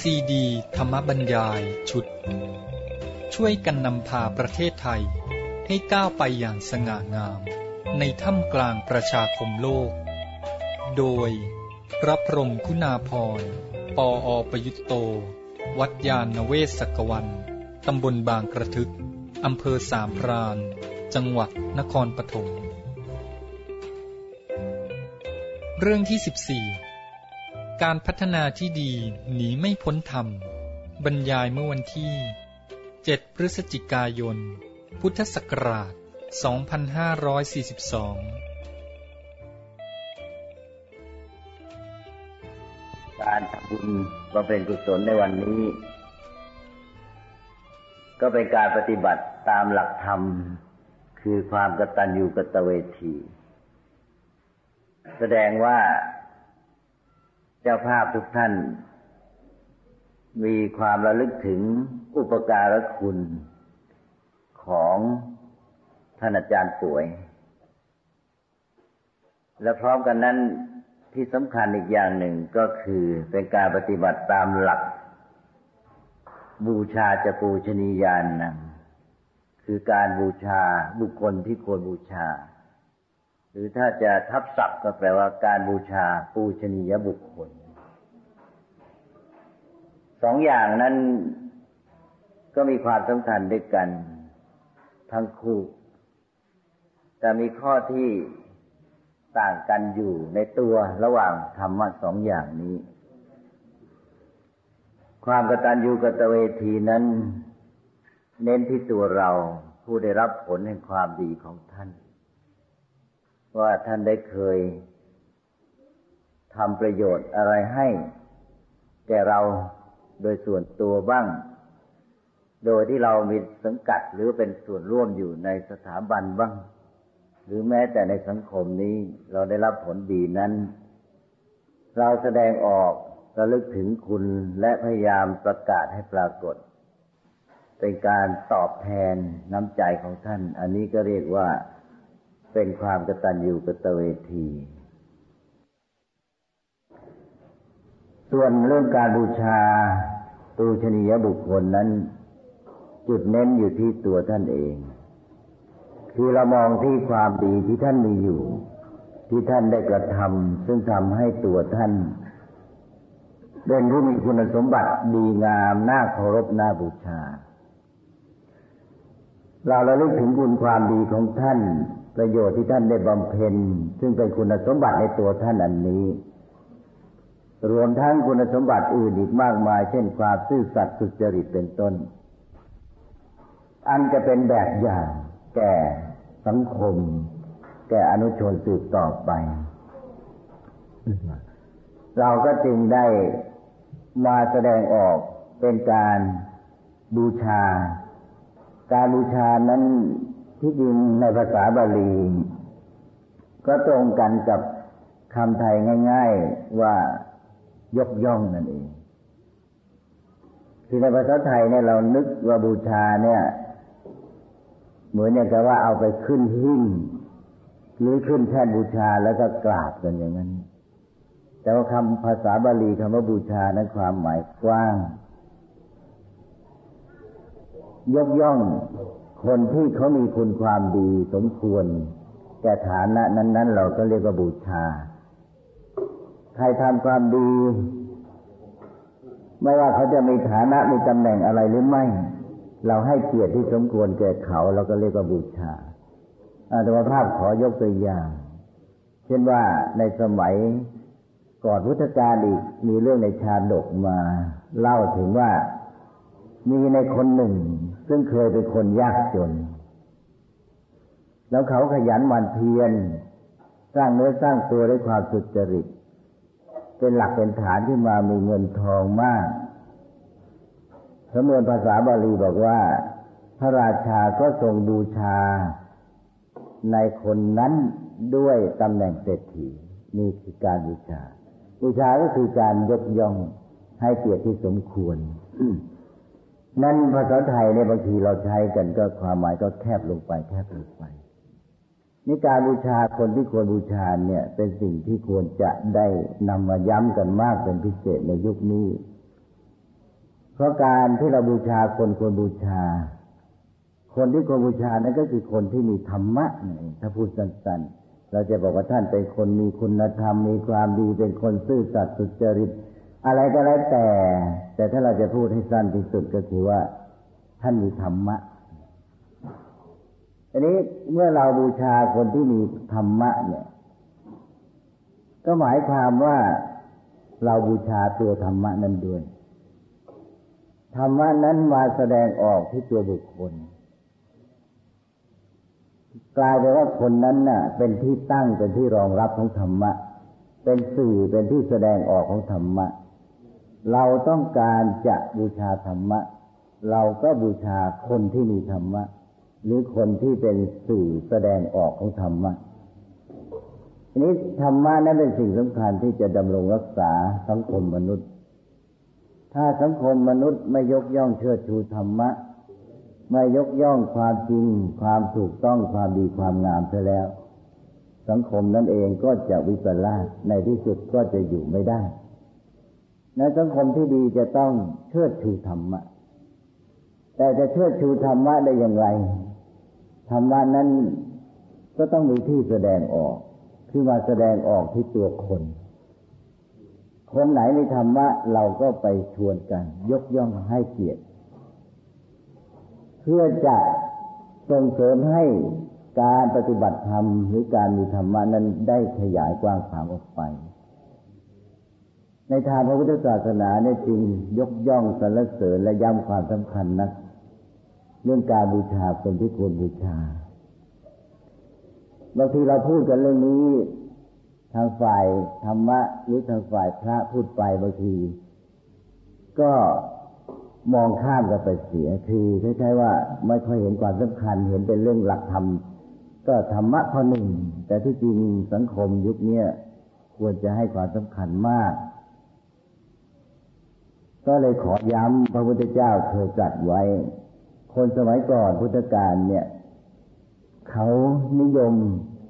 ซีดีธรรมบรรยายชุดช่วยกันนำพาประเทศไทยให้ก้าวไปอย่างสง่างามในท่ามกลางประชาคมโลกโดยพระพรหมคุณาภรณ์ ปอ.ประยุตโต วัดยานเวศกวันตำบลบางกระทึกอำเภอสามพรานจังหวัดนครปฐมเรื่องที่14การพัฒนาที่ดีหนีไม่พ้นธรรมบรรยายเมื่อวันที่7พฤศจิกายนพุทธศักราช2542 การทำบุญบำเพ็ญกุศลในวันนี้ก็เป็นการปฏิบัติตามหลักธรรมคือความกตัญญูกตเวทีแสดงว่าเจ้าภาพทุกท่านมีความระลึกถึงอุปการะคุณของท่านอาจารย์ป่วยและพร้อมกันนั้นที่สำคัญอีกอย่างหนึ่งก็คือเป็นการปฏิบัติตามหลักบูชาจะปูชนียานังคือการบูชาบุคคลที่ควรบูชาหรือถ้าจะทับศัพท์ก็แปลว่าการบูชาปูชนียบุคคลสองอย่างนั้นก็มีความสำคัญด้วยกันทั้งคู่แต่มีข้อที่ต่างกันอยู่ในตัวระหว่างธรรมะสองอย่างนี้ความกตัญญูกตเวทีนั้นเน้นที่ตัวเราผู้ได้รับผลแห่งความดีของท่านว่าท่านได้เคยทำประโยชน์อะไรให้แก่เราโดยส่วนตัวบ้างโดยที่เรามีสังกัดหรือเป็นส่วนร่วมอยู่ในสถาบันบ้างหรือแม้แต่ในสังคมนี้เราได้รับผลดีนั้นเราแสดงออกระลึกถึงคุณและพยายามประกาศให้ปรากฏเป็นการตอบแทนน้ำใจของท่านอันนี้ก็เรียกว่าเป็นความกตัญญูกตเวทีส่วนเรื่องการบูชาปูชนียบุคคลนั้นจุดเน้นอยู่ที่ตัวท่านเองคือเรามองที่ความดีที่ท่านมีอยู่ที่ท่านได้กระทำซึ่งทำให้ตัวท่านเป็นผู้มีคุณสมบัติดีงามน่าเคารพน่าบูชาเราระลึกถึงคุณความดีของท่านประโยชน์ที่ท่านได้บำเพ็ญซึ่งเป็นคุณสมบัติในตัวท่านอันนี้รวมทั้งคุณสมบัติอื่นอีกมากมายเช่นความซื่อสัตย์สุจริตเป็นต้นอันจะเป็นแบบอย่างแก่สังคมแก่อนุชนสืบต่อไปเราก็จึงได้มาแสดงออกเป็นการบูชาการบูชานั้นที่จริงในภาษาบาลีก็ตรงกันกับคำไทยง่ายๆว่ายกย่องนั่นเองที่ในภาษาไทยเนี่ยเรานึกว่าบูชาเนี่ยเหมือนอย่างกับว่าเอาไปขึ้นหิ้งหรือขึ้นแท่นบูชาแล้วก็กราบกันอย่างนั้นแต่ว่าคำภาษาบาลีคำว่าบูชานั้นความหมายกว้างยกย่องคนที่เขามีคุณความดีสมควรแก่ฐานะนั้นๆเราก็เรียกว่าบูชาใครทำความดีไม่ว่าเขาจะมีฐานะมีตำแหน่งอะไรหรือไม่เราให้เกียรติที่สมควรแก่เขาเราก็เรียกว่าบูชาอาตมาภาพขอยกตัวอย่างเช่นว่าในสมัยก่อนพุทธกาลอีกมีเรื่องในชาดกมาเล่าถึงว่ามีในคนหนึ่งซึ่งเคยเป็นคนยากจนแล้วเขาขยันหมั่นเพียรสร้างเนื้อสร้างตัวด้วยความสุจริตเป็นหลักเป็นฐานที่มามีเงินทองมากสำนวนภาษาบาลีบอกว่าพระราชาก็ทรงบูชาในคนนั้นด้วยตำแหน่งเศรษฐีนี่คือการบูชาบูชาก็คือการยกย่องให้เกียรติที่สมควร นั่นภาษาไทยในบางทีเราใช้กันก็ความหมายก็แคบลงไปนี่การบูชาคนที่ควรบูชาเนี่ยเป็นสิ่งที่ควรจะได้นำมาย้ำกันมากเป็นพิเศษในยุคนี้ราะการที่เราบูชาคนควรบูชาคนที่ควรบูชานั่นก็คือคนที่มีธรรมะถ้าพูดสั้นๆเราจะบอกว่าท่านเป็นคนมีคุณธรรมมีความดีเป็นคนซื่อสัตย์สุจริตอะไรก็แล้วแต่ถ้าเราจะพูดให้สั้นที่สุดก็คือว่าท่านมีธรรมะอันนี้เมื่อเราบูชาคนที่มีธรรมะเนี่ยก็หมายความว่าเราบูชาตัวธรรมะนั้นด้วยธรรมะนั้นมาแสดงออกที่ตัวบุคคลกลายเป็นว่าคนนั้นน่ะเป็นที่ตั้งเป็นที่รองรับของธรรมะเป็นสื่อเป็นที่แสดงออกของธรรมะเราต้องการจะบูชาธรรมะเราก็บูชาคนที่มีธรรมะหรือคนที่เป็นสื่อแสดงออกของธรรมะทีนี้ธรรมะนั้นเป็นสิ่งสำคัญที่จะดำรงรักษาสังคมมนุษย์ถ้าสังคมมนุษย์ไม่ยกย่องเชิดชูธรรมะไม่ยกย่องความจริงความถูกต้องความดีความงามเสียแล้วสังคมนั้นเองก็จะวิปลาสในที่สุดก็จะอยู่ไม่ได้ในสังคมที่ดีจะต้องเชิดชูธรรมะแต่จะเชิดชูธรรมะได้อย่างไรธรรมะนั้นก็ต้องมีที่แสดงออกคือมาแสดงออกที่ตัวคนไหนมีธรรมะเราก็ไปชวนกันยกย่องให้เกียรติเพื่อจะส่งเสริมให้การปฏิบัติธรรมหรือการมีธรรมะนั้นได้ขยายกว้างขวางออกไปในทางพระพุทธศาสนาเนี่ยจึงยกย่องสรรเสริญและย้ำความสำคัญนักเรื่องการบูชาคนที่ควรบูชาบางทีเราพูดกันเรื่องนี้ทางฝ่ายธรรมะหรือทางฝ่ายพระพูดไปบางทีก็มองข้ามกันไปเสียคือคล้ายๆว่าไม่ค่อยเห็นความสำคัญเห็นเป็นเรื่องหลักธรรมก็ธรรมะข้อหนึ่งแต่ที่จริงสังคมยุคนี้ควรจะให้ความสำคัญมากก็เลยขอย้ำพระพุทธเจ้าเคยตรัสไว้คนสมัยก่อนพุทธกาลเนี่ยเขานิยม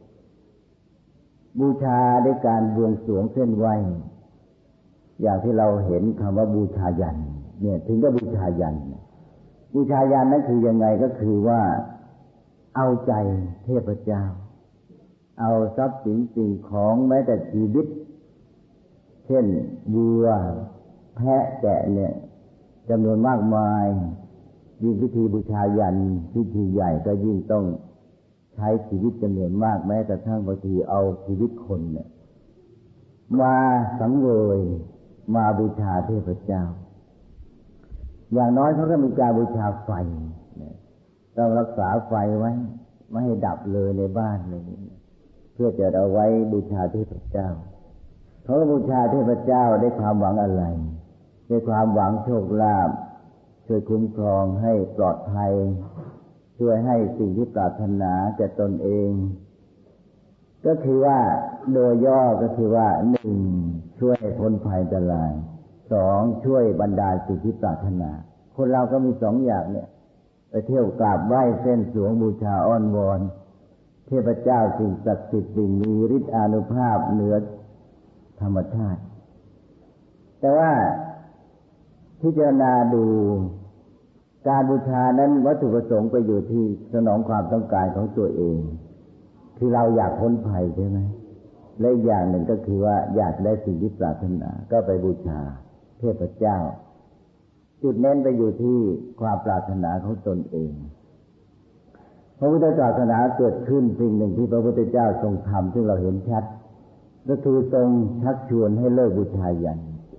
บูชาด้วยการบวงสรวงเส้นไหว้อย่างที่เราเห็นคำว่าบูชายัญเนี่ยถึงก็บูชายัญบูชายัญนั้นคือยังไงก็คือว่าเอาใจเทพเจ้าเอาทรัพย์สินสิ่งของแม้แต่ชีวิตเช่นวัวแพะแกะเนี่ยจำนวนมากมายยิ่งพิธีบูชายัญพิธีใหญ่ก็ยิ่งต้องใช้ชีวิตจำนวนมากแม้กระทั่งบางทีเอาชีวิตคนเนี่ยมาสังเวยมาบูชาเทพเจ้าอย่างน้อยเขาก็มีการบูชาไฟต้องรักษาไฟไว้ไม่ให้ดับเลยในบ้านเลยเพื่อจะเอาไว้บูชาเทพเจ้าเขาบูชาเทพเจ้าด้วยความหวังอะไรด้วยความหวังโชคลาภช่วยคุ้มครองให้ปลอดภัยช่วยให้สิ่งที่ปรารถนาแก่ตนเองก็คือว่าโดยย่อก็คือว่าหนึ่งช่วยพ้นภัยอันตรายสองช่วยบรรดาสิ่งที่ปรารถนาคนเราก็มีสองอย่างเนี่ยไปเที่ยวกราบไหว้เส้นสวงบูชาอ้อนวอนเทพเจ้าสิ่งศักดิ์สิทธิ์สิ่งมีฤทธิ์อานุภาพเหนือธรรมชาติแต่ว่าพิจารณาดูการบูชานั้นวัตถุประสงค์ไปอยู่ที่สนองความต้องการของตัวเองคือเราอยากพ้นภัยใช่ไหมและอีกอย่างหนึ่งก็คือว่าอยากได้สิ่งที่ปรารถนาก็ไปบูชาเทพเจ้าจุดเน้นไปอยู่ที่ความปรารถนาของตนเองพระพุทธศาสนาเกิดขึ้นสิ่งหนึ่งที่พระพุทธเจ้าทรงทำซึ่งเราเห็นชัดก็คือทรงชักชวนให้เลิกบูชายัญ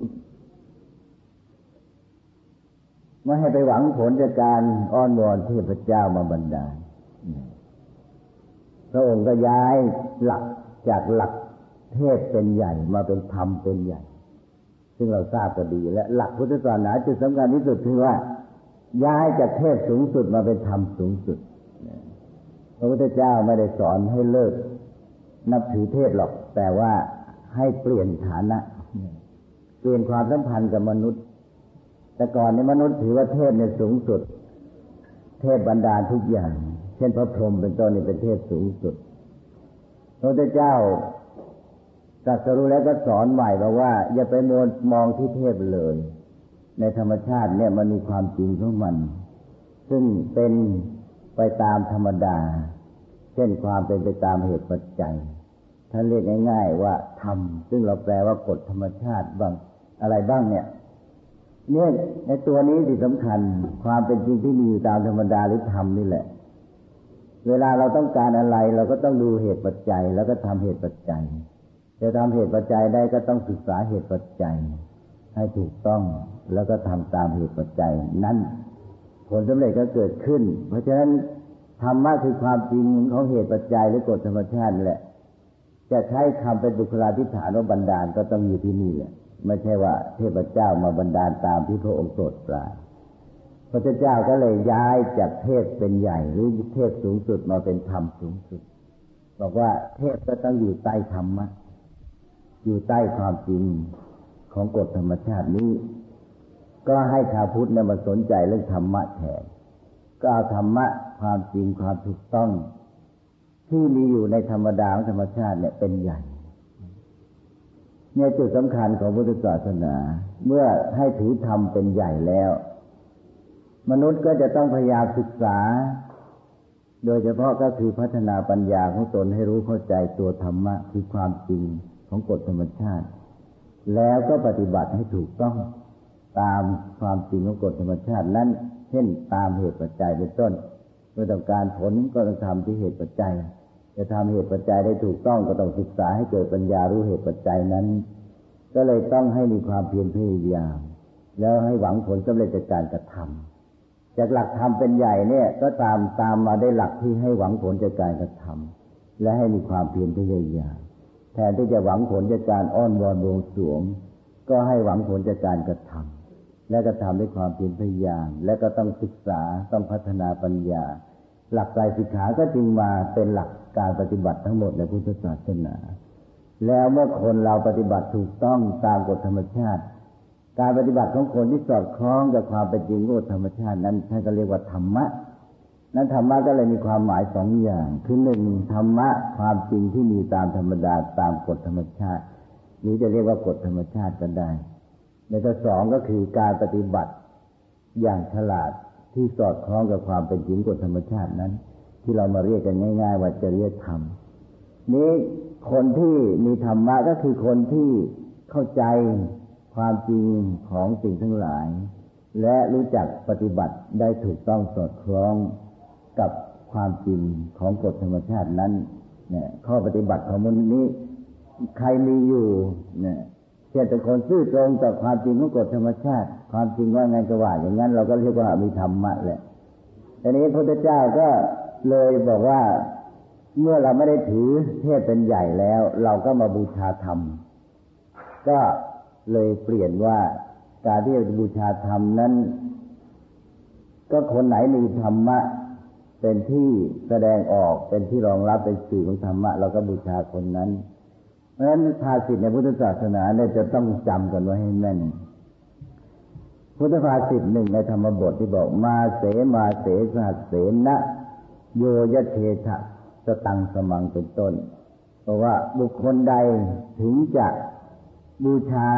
ไม่ให้ไปหวังผลจากการอ้อนวอนเทพเจ้ามาบันดาลพระองค์ก็ย้ายหลักจากหลักเทพเป็นใหญ่มาเป็นธรรมเป็นใหญ่ซึ่งเราทราบกันดีและหลักพุทธศาสนาจุดสำคัญที่สุดคือว่าย้ายจากเทพสูงสุดมาเป็นธรรมสูงสุดพระพุทธเจ้าไม่ได้สอนให้เลิกนับถือเทพหรอกแต่ว่าให้เปลี่ยนฐานะเปลี่ยนความสัมพันธ์กับมนุษย์แต่ก่อนในมนุษย์ถือว่าเทพเนี่ยสูงสุดเทพบรรดาทุกอย่างเช่นพระพรหมเป็นต้นนี่เป็นเทพสูงสุดพระพุทธเจ้าตรัสรู้แล้วก็สอนใหม่บอกว่าอย่าไปมองที่เทพเลยในธรรมชาติเนี่ยมันมีความจริงของมันซึ่งเป็นไปตามธรรมดาเช่นความเป็นไปตามเหตุปัจจัยท่านเรียกง่ายๆว่าธรรมซึ่งเราแปลว่ากฎธรรมชาติบ้างอะไรบ้างเนี่ยในตัวนี้ที่สำคัญความเป็นจริงที่มีอยู่ตามธรรมดาหรือธรรมนี่แหละเวลาเราต้องการอะไรเราก็ต้องดูเหตุปัจจัยแล้วก็ทำเหตุปัจจัยจะทำเหตุปัจจัยได้ก็ต้องศึกษาเหตุปัจจัยให้ถูกต้องแล้วก็ทำตามเหตุปัจจัยนั้นผลสำเร็จก็เกิดขึ้นเพราะฉะนั้นธรรมะคือความจริงของเหตุปัจจัยหรือกฎธรรมชาติแหละจะใช้คำเป็นบุคลาธิฐานว่าบันดาลก็ต้องอยู่ที่นี่แหละไม่ใช่ว่าเทพเจ้ามาบันดาลตามที่พระองค์โปรดปรานพระเจ้าก็เลยย้ายจากเทพเป็นใหญ่หรือเทพสูงสุดมาเป็นธรรมสูงสุดบอกว่าเทพก็ต้องอยู่ใต้ธรรมะอยู่ใต้ความจริงของกฎธรรมชาตินี้ก็ให้ชาวพุทธมาสนใจเรื่องธรรมะแทนก็เอาธรรมะความจริงความถูกต้องที่มีอยู่ในธรรมดาของธรรมชาติเนี่ยเป็นใหญ่เนี่ยจุดสำคัญของพุทธศาสนาเมื่อให้ถือธรรมเป็นใหญ่แล้วมนุษย์ก็จะต้องพยายามศึกษาโดยเฉพาะก็คือพัฒนาปัญญาของตนให้รู้เข้าใจตัวธรรมะคือความจริงของกฎธรรมชาติแล้วก็ปฏิบัติให้ถูกต้องตามความจริงของกฎธรรมชาตินั้นเช่นตามเหตุปัจจัยเป็นต้นเมื่อต้องการผลก็ต้องทำที่เหตุปัจจัยจะทำเหตุปัจจัยได้ถูกต้องก็ต้องศึกษาให้เกิดปัญญารู้เหตุปัจจัยนั้นก็เลยต้องให้มีความเพียรพยายามแล้วให้หวังผลสำเร็จจากการกระทำจากหลักธรรมเป็นใหญ่เนี่ยก็ตามมาได้หลักที่ให้หวังผลจากการกระทำและให้มีความเพียรพยายามแทนที่จะหวังผลจากการอ้อนวอนบวงสรวงก็ให้หวังผลจากการกระทำและกระทำด้วยความเพียรพยายามและก็ต้องศึกษาต้องพัฒนาปัญญาหลักไตรสิกขาก็จึงมาเป็นหลักการปฏิบัติทั้งหมดในพุทธศาสนาแล้วเมื่อคนเราปฏิบัติถูกต้องตามกฎธรรมชาติการปฏิบัติของคนที่สอดคล้องกับความเป็นจริงของกฎธรรมชาตินั้นท่านก็เรียกว่าธรรมะนั้นธรรมะก็เลยมีความหมายสองอย่างคือหนึ่งธรรมะความจริงที่มีตามธรรมดาตามกฎธรรมชาตินี้จะเรียกว่ากฎธรรมชาติก็ได้ในข้อสองก็คือการปฏิบัติอย่างฉลาดที่สอดคล้องกับความเป็นจริงกฎธรรมชาตินั้นที่เรามาเรียกกันง่ายๆว่าจริยธรรมนี้คนที่มีธรรมะก็คือคนที่เข้าใจความจริงของสิ่งทั้งหลายและรู้จักปฏิบัติได้ถูกต้องสอดคล้องกับความจริงของกฎธรรมชาตินั้นเนี่ยข้อปฏิบัติของมนุษย์นี้ใครมีอยู่เนี่ยเช่นเป็นคนซื่อตรงต่อความจริงของกฎธรรมชาติความจริงว่าไงก็ว่าอย่างนั้นเราก็เรียกว่ามีธรรมะแหละทีนี้พระพุทธเจ้าก็เลยบอกว่าเมื่อเราไม่ได้ถือเทพเป็นใหญ่แล้วเราก็มาบูชาธรรมก็เลยเปลี่ยนว่าการที่จะบูชาธรรมนั้นก็คนไหนมีธรรมะเป็นที่แสดงออกเป็นที่รองรับเป็นสื่อของธรรมะเราก็บูชาคนนั้นเพราะฉะนั้นภาษิตในพุทธศาสนาเนี่ยจะต้องจำกันไว้ให้แม่นพุทธภาษิตหนึ่งในธรรมบทที่บอกมาเสสหัสเสนะโยยะเทถะสตังสมังเป็นต้นเพราะว่าบุคคลใดถึงจะบูชา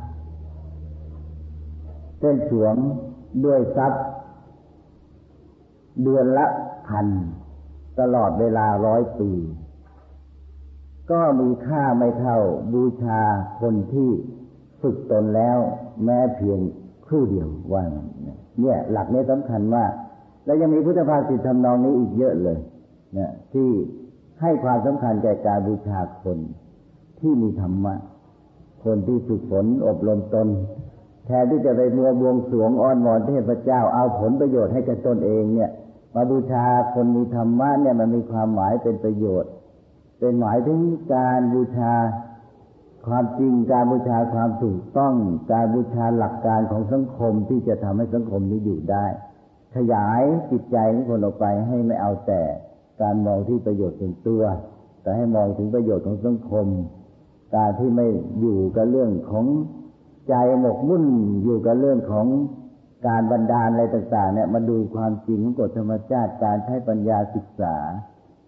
เส้นสวงด้วยทรัพย์เดือนละ1,000ตลอดเวลา100 ปีก็มีค่าไม่เท่าบูชาคนที่ฝึกตนแล้วแม้เพียงครู่เดียวว่าเนี่ยหลักนี้สำคัญมากแล้วยังมีพุทธภาษิตทำนองนี้อีกเยอะเลยเนี่ยที่ให้ความสำคัญแก่การบูชาคนที่มีธรรมะคนที่ฝึกฝนอบรมตนแทนที่จะไปมัวบวงสรวงอ้อนวอนเทพเจ้าเอาผลประโยชน์ให้กับตนเองเนี่ยมาบูชาคนมีธรรมะเนี่ยมันมีความหมายเป็นประโยชน์เป็นหมายถึงการบูชาความจริงการบูชาความถูกต้องการบูชาหลักการของสังคมที่จะทำให้สังคมนี้อยู่ได้ขยายจิตใจของคนออกไปให้ไม่เอาแต่การมองที่ประโยชน์ส่วนตัวแต่ให้มองถึงประโยชน์ของสังคมการที่ไม่อยู่กับเรื่องของใจหมกมุ่นอยู่กับเรื่องของการบันดาลอะไรต่างๆเนี่ยมาดูความจริงของกฎธรรมชาติการใช้ปัญญาศึกษา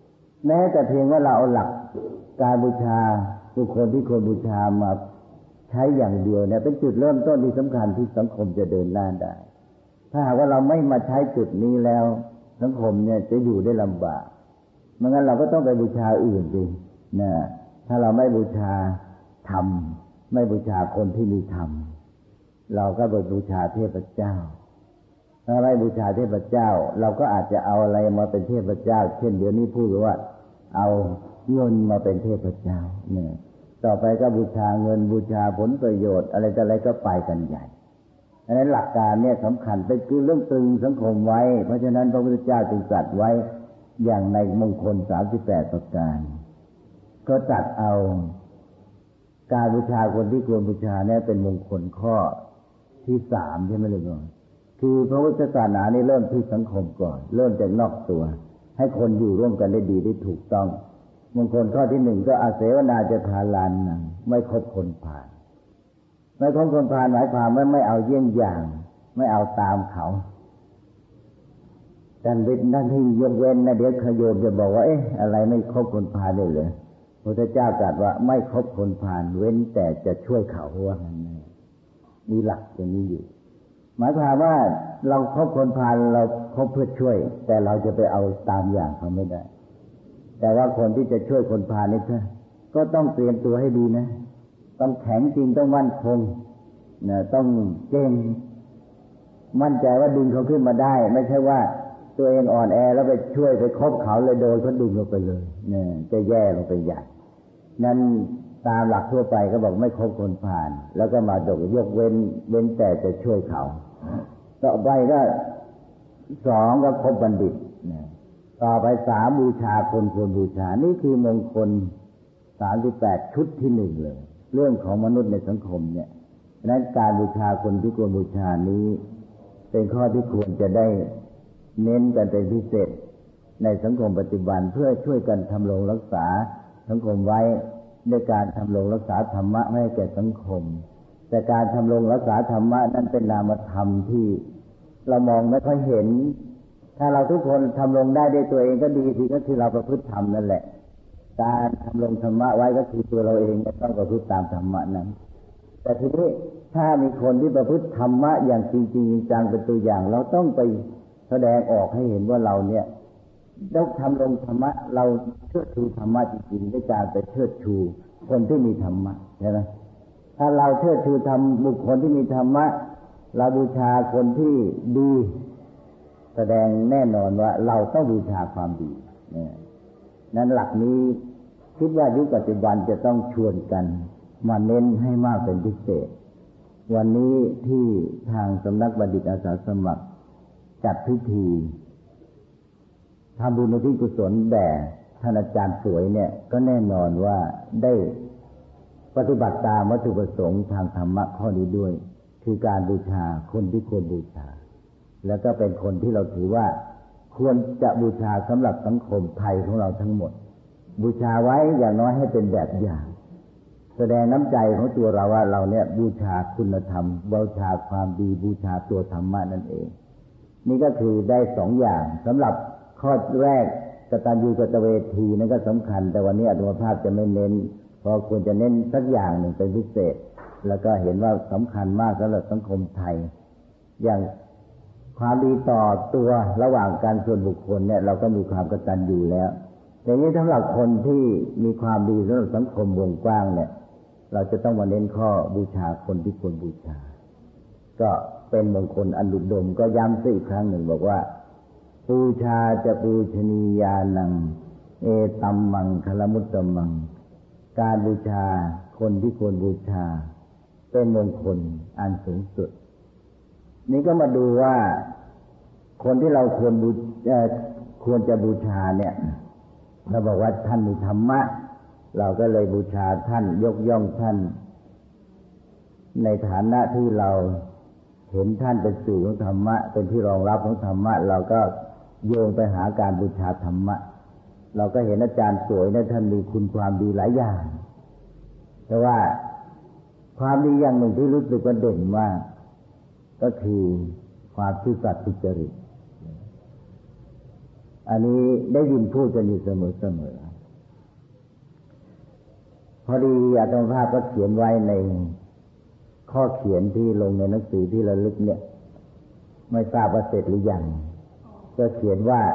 แม้แต่เพียงว่าเราเอาหลักการบูชาบุคคลที่ควรบูชามาใช้อย่างเดียวเนี่ยเป็นจุดเริ่มต้นที่สำคัญที่สังคมจะเดินหน้าได้ถ้าหากว่าเราไม่มาใช้จุดนี้แล้วสังคมเนี่ยจะอยู่ได้ลำบากเพราะงั้นเราก็ต้องไปบูชาอื่นสินะถ้าเราไม่บูชาธรรมไม่บูชาคนที่มีธรรมเราก็ไปบูชาเทพเจ้าถ้าไม่บูชาเทพเจ้าเราก็อาจจะเอาอะไรมาเป็นเทพเจ้าเช่นเดี๋ยวนี้พูดว่าเอาเงินมาเป็นเทพเจ้าเนี่ยต่อไปก็บูชาเงินบูชาผลประโยชน์อะไรต่ออะไรก็ไปกันใหญ่ดังนั้นหลักการเนี่ยสำคัญเป็นคือเรื่องตรึงสังคมไว้เพราะฉะนั้นพระพุทธเจ้าจึงตรัสไว้อย่างในมงคล38ประการก็ตรัสเอาการบูชาคนที่ควรบูชาเนี่ยเป็นมงคลข้อที่3ใช่ไหมล่ะคือพระพุทธศาสนานี่เริ่มที่สังคมก่อนเริ่มจากนอกตัวให้คนอยู่ร่วมกันได้ดีได้ถูกต้องมงคลข้อที่1ก็อาเสวนาจะทาลานนังไม่คบคนพาลไม่คบคนพาลหมายความว่าไม่เอาเยี่ยงอย่างไม่เอาตามเขาแต่เป็นหน้าที่ยกเว้นนะเดี๋ยวขโยมจะบอกว่าอะไรไม่คบคนพาลได้เลยพระพุทธเจ้าตรัสว่าไม่คบคนพาลเว้นแต่จะช่วยเขาว่างั้นมีหลักอย่างนี้อยู่หมายความว่าเราคบคนพาลเราคบเพื่อช่วยแต่เราจะไปเอาตามอย่างเขาไม่ได้แต่ว่าคนที่จะช่วยคนพาลนี่ก็ต้องเตรียมตัวให้ดีนะต้องแข็งจริงต้องมั่นคงนะต้องเก่งมั่นใจว่าดึงเขาขึ้นมาได้ไม่ใช่ว่าตัวเองอ่อนแอแล้วไปช่วยไปคบเขาเลยโดนเขาดึงลงไปเลยเนี่ยจะแย่ลงไปใหญ่นั้นตามหลักทั่วไปก็บอกไม่คบคนพาลแล้วก็มายกเว้นแต่จะช่วยเขาต่อไปก็2ก็คบบัณฑิตต่อไป3บูชาคนควรบูชานี่คือมงคล38ชุดที่1เลยเรื่องของมนุษย์ในสังคมเนี่ยฉะนั้นการบูชาคนที่ควรบูชานี้เป็นข้อที่ควรจะได้เน้นกันเป็นพิเศษในสังคมปัจจุบันเพื่อช่วยกันทำรงรักษาสังคมไว้ในการทำรงรักษาธรรมะให้แก่สังคมแต่การทำรงรักษาธรรมะนั้นเป็นนามธรรมที่เรามองไม่ค่อยเห็นถ้าเราทุกคนทำรงได้ด้วยตัวเองก็ดีสิก็คือเราประพฤติธรรมนั่นแหละการทำรงธรรมะไว้ก็คือตัวเราเองต้องประพฤติตามธรรมะนั้นแต่ทีนี้ถ้ามีคนที่ประพฤติธรรมะอย่างจริงๆจังเป็นตัวอย่างเราต้องไปแสดงออกให้เห็นว่าเราเนี่ยต้องทำรงธรรมะเราเชิดชูธรรมะจริงๆด้วยการไปเชิดชูคนที่มีธรรมะใช่ไหมถ้าเราเชิดชูธรรมบุคคลที่มีธรรมะเราบูชาคนที่ดีแสดงแน่นอนว่าเราต้องบูชาความดีนั้นหลักนี้คิดว่ายุคปัจจุบันจะต้องชวนกันมาเน้นให้มากเป็นพิเศษวันนี้ที่ทางสำนักบัณฑิตอาสาสมัครจัดพิธีทำบุญอุทิศกุศลแด่ท่านอาจารย์สวยเนี่ยก็แน่นอนว่าได้ปฏิบัติตามวัตถุประสงค์ทางธรรมะข้อนี้ด้วยคือการบูชาคนที่ควรบูชาแล้วก็เป็นคนที่เราถือว่าควรจะบูชาสำหรับสังคมไทยของเราทั้งหมดบูชาไว้อย่างน้อยให้เป็นแบบอย่างแสดงน้ำใจของตัวเราว่าเราเนี่ยบูชาคุณธรรมบูชาความดีบูชาตัวธรรมะนั่นเองนี่ก็คือได้2อย่างสำหรับข้อแรกกตัญญูกตเวทีนั่นก็สำคัญแต่วันนี้อาตมาภาพจะไม่เน้นเพราะควรจะเน้นสักอย่างหนึ่งเป็นพิเศษแล้วก็เห็นว่าสำคัญมากสำหรับสังคมไทยอย่างความดีต่อตัวระหว่างการส่วนบุคคลเนี่ยเราก็มีความกตัญญูแล้วอย่างนี้สำหรับคนที่มีความดีสำหรับสังคมวงกว้างเนี่ยเราจะต้องมาเน้นข้อบูชาคนที่ควรบูชาก็เป็นมงคลอันดุจดมก็ย้ำอีกครั้งหนึ่งบอกว่าบูชาจะปูชนียานังเอตัมมังคลมุตตมังการบูชาคนที่ควรบูชาเป็นมงคลอันสูงสุดนี่ก็มาดูว่าคนที่เราควรจะบูชาเนี่ยเราบอกว่าท่านมีธรรมะเราก็เลยบูชาท่านยกย่องท่านในฐานะที่เราเห็นท่านเป็นสื่อของธรรมะเป็นที่รองรับของธรรมะเราก็โยงไปหาการบูชาธรรมะเราก็เห็นอาจารย์สวยนะท่านมีคุณความดีหลายอย่างแต่ว่าความดีอย่างหนึ่งที่รู้สึกว่าเด่นมากก็คือความซื่อสัตย์สุจริตอันนี้ได้ยินพูดกันอยู่เสมอพอดีอาตมาภาพก็เขียนไว้ในข้อเขียนที่ลงในหนังสือที่ระลึกเนี่ยไม่ทราบว่าเสร็จหรือยังก็เขียนว่า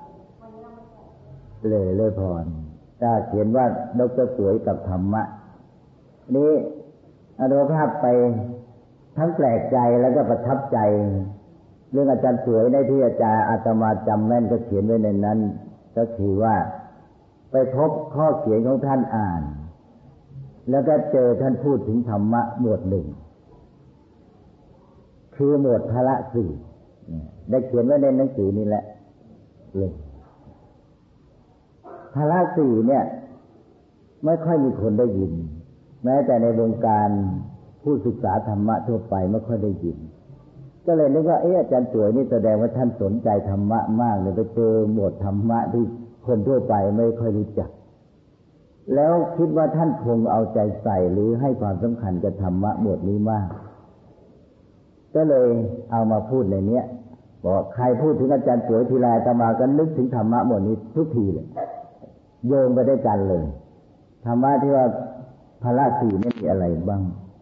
เลยพรถ้าเขียนว่าดร.สวยกับธรรมะนี้อนุภาพไปทั้งแปลกใจแล้วก็ประทับใจเรื่องอาจารย์สวยในที่อาตมาจำแม่นก็เขียนไว้ในนั้นก็คือว่าไปพบข้อเขียนของท่านอ่านแล้วก็เจอท่านพูดถึงธรรมะหมวดหนึ่งคือหมวดพละสี่ได้เขียนไว้ในหนังสือนี่แหละเลยพละสี่เนี่ยไม่ค่อยมีคนได้ยินแม้แต่ในวงการผู้ศึกษาธรรมะทั่วไปไม่ค่อยได้ยินก็เลยนึกว่าอาจารย์สวยนี่แสดงว่าท่านสนใจธรรมะมากเลยไปเจอหมวดธรรมะที่คนทั่วไปไม่ค่อยรู้จักแล้วคิดว่าท่านคงเอาใจใส่หรือให้ความสำคัญกับธรรมะหมวดนี้มากก็เลยเอามาพูดในเนี้ยบอกใครพูดถึงอาจารย์สวยทีไรอาตมาก็นึกถึงธรรมะหมวดนี้ทุกทีเลยโยงไปด้วยกันเลยธรรมะที่ว่าพละสี่นี่มีอะไรบ้าง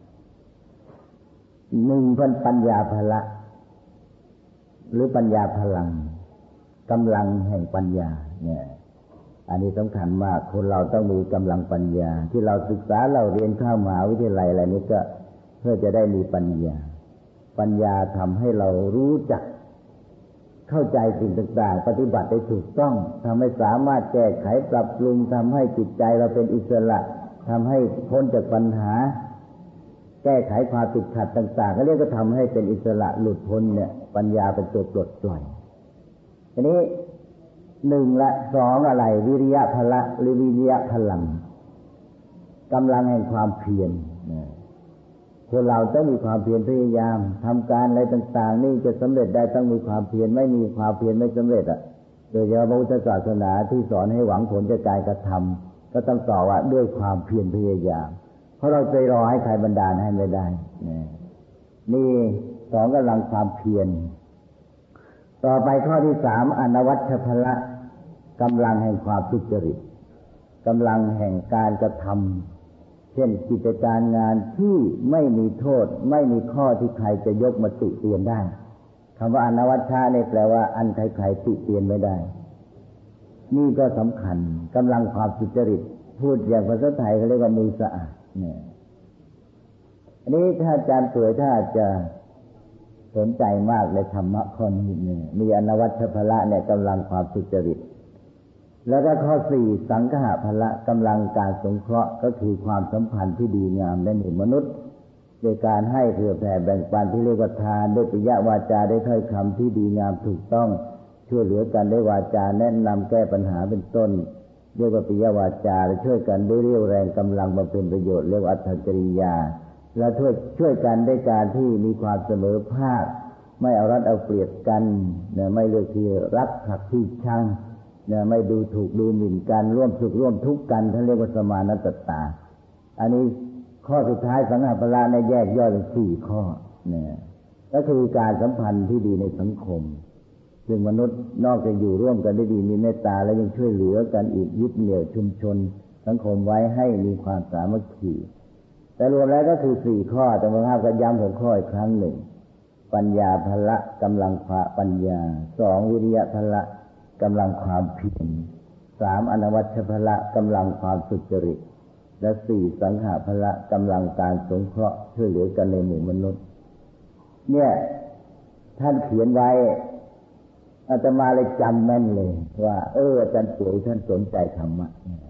หนึ่งปัญญาพละหรือปัญญาพลังกำลังแห่งปัญญาเนี่ยอันนี้สำคัญมากคนเราต้องมีกำลังปัญญาที่เราศึกษาเราเรียนเข้ามหาวิทยาลัยอะไรนี้ก็เพื่อจะได้มีปัญญาทำให้เรารู้จักเข้าใจสิ่งต่างๆปฏิบัติได้ถูกต้องทำให้สามารถแก้ไขปรับปรุงทำให้จิตใจเราเป็นอิสระทำให้พ้นจากปัญหาแก้ไขความติดขัดต่างๆก็เรียกว่าทำให้เป็นอิสระหลุดพ้นเนี่ยปัญญาเป็นตัวปลดปล่อยทีนี้หนึ่งละสองอะไรวิริยะพละหรือวิริยะพลังกำลังแห่งความเพียรคนเราต้องมีความเพียรพยายามทำการอะไรต่างๆนี่จะสำเร็จได้ต้องมีความเพียรไม่มีความเพียรไม่สำเร็จโดยเฉพาะพระพุทธศาสนาที่สอนให้หวังผลจากการกระทำก็ต้องตอบว่าด้วยความเพียรพยายามเพราะเราใจรอให้ใครบันดาลให้ไม่ได้นี่สองกำลังความเพียรต่อไปข้อที่สามอนวัชชพละกำลังแห่งความสุจริตกำลังแห่งการกระทำเช่นกิจการงานที่ไม่มีโทษไม่มีข้อที่ใครจะยกมาติเตียนได้คำว่าอนวัชชะนี่แปลว่าอันใครๆติเตียนไม่ได้นี่ก็สำคัญกำลังความสุจริตพูดอย่างภาษาไทยเขาเรียกว่ามือสะอาดเนี่ยอันนี้ถ้าอาจารย์สวยถ้าจะสนใจมากในธรรมะข้อนี้มีอนวัชชพละเนี่ยกำลังความสุจริตแล้วก็ข้อสี่สังฆะพละกำลังการสงเคราะห์ก็คือความสัมพันธ์ที่ดีงามในหมู่มนุษย์โดยการให้เผื่อแผ่แบ่งปันที่เรียกว่าทานด้วยปิยวาจาได้ถ้อยคำที่ดีงามถูกต้องช่วยเหลือกันได้วาจาแนะนำแก้ปัญหาเป็นต้นเรียกว่าปิยวาจาและช่วยกันด้วยเรี่ยวแรงกำลังมาเป็นประโยชน์เรียกว่าอัตถจริยาและช่วยกันด้วยการที่มีความเสมอภาคไม่เอารัดเอาเปรียบกันไม่เลือกที่รักหักที่ชังไม่ดูถูกดูหมิ่นกันร่วมสุขร่วมทุกข์กันท่านเรียกว่าสมานัตตาอันนี้ข้อสุดท้ายสังฆพละแยกย่อยเป็นสี่ข้อก็คือการสัมพันธ์ที่ดีในสังคมซึ่งมนุษย์นอกจากอยู่ร่วมกันได้ดีมีเมตตาแล้วยังช่วยเหลือกันอีกยึดเหนี่ยวชุมชนสังคมไว้ให้มีความสามัคคีแต่รวมแล้วก็คือสี่ข้อแต่มาภาพก็ย้ำหัวข้ออีกครั้งหนึ่งปัญญาพละกำลังปัญญาสองวิริยะพละกำลังความเพียรสามอนวัชชพละกำลังความสุจริตและสี่สังฆะพละกำลังการสงเคราะห์ช่วยเหลือกันในหมู่มนุษย์เนี่ยท่านเขียนไว้อาตมาเลยจำแม่นเลยว่าอาจารย์สวยท่านสนใจธรรมะ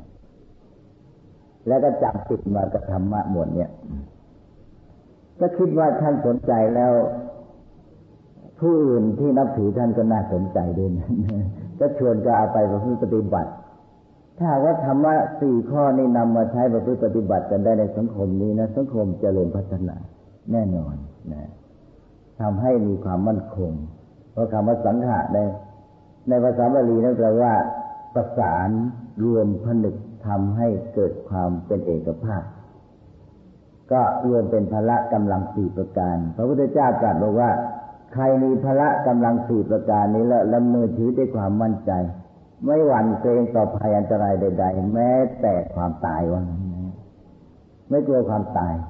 แล้วก็จับติดมากับธรรมะหมดเนี่ยก็คิดว่าท่านสนใจแล้วผู้อื่นที่นับถือท่านก็น่าสนใจด้วยนะก็ชวนก็เอาไปประพฤติปฏิบัติถ้าว่าธรรมะสี่ข้อนี้นำมาใช้ประพฤติปฏิบัติกันได้ในสังคมนี้นะสังคมเจริญพัฒนาแน่นอนนะทำให้มีความมั่นคงเพราะคำว่าสังฆะในภาษาบาลีนั่นแปลว่าประสานรวมผนึกทำให้เกิดความเป็นเอกภาพก็รวมเป็นพละกำลังสี่ประการพระพุทธเจ้าตรัสบอกว่าใครมีพละกำลังสี่ประการนี้แล้วดำเนินชีวิตด้วยความมั่นใจไม่หวั่นเกรงต่อภัยอันตรายใดๆแม้แต่ความตายว่างั้นไม่กลัวความตาย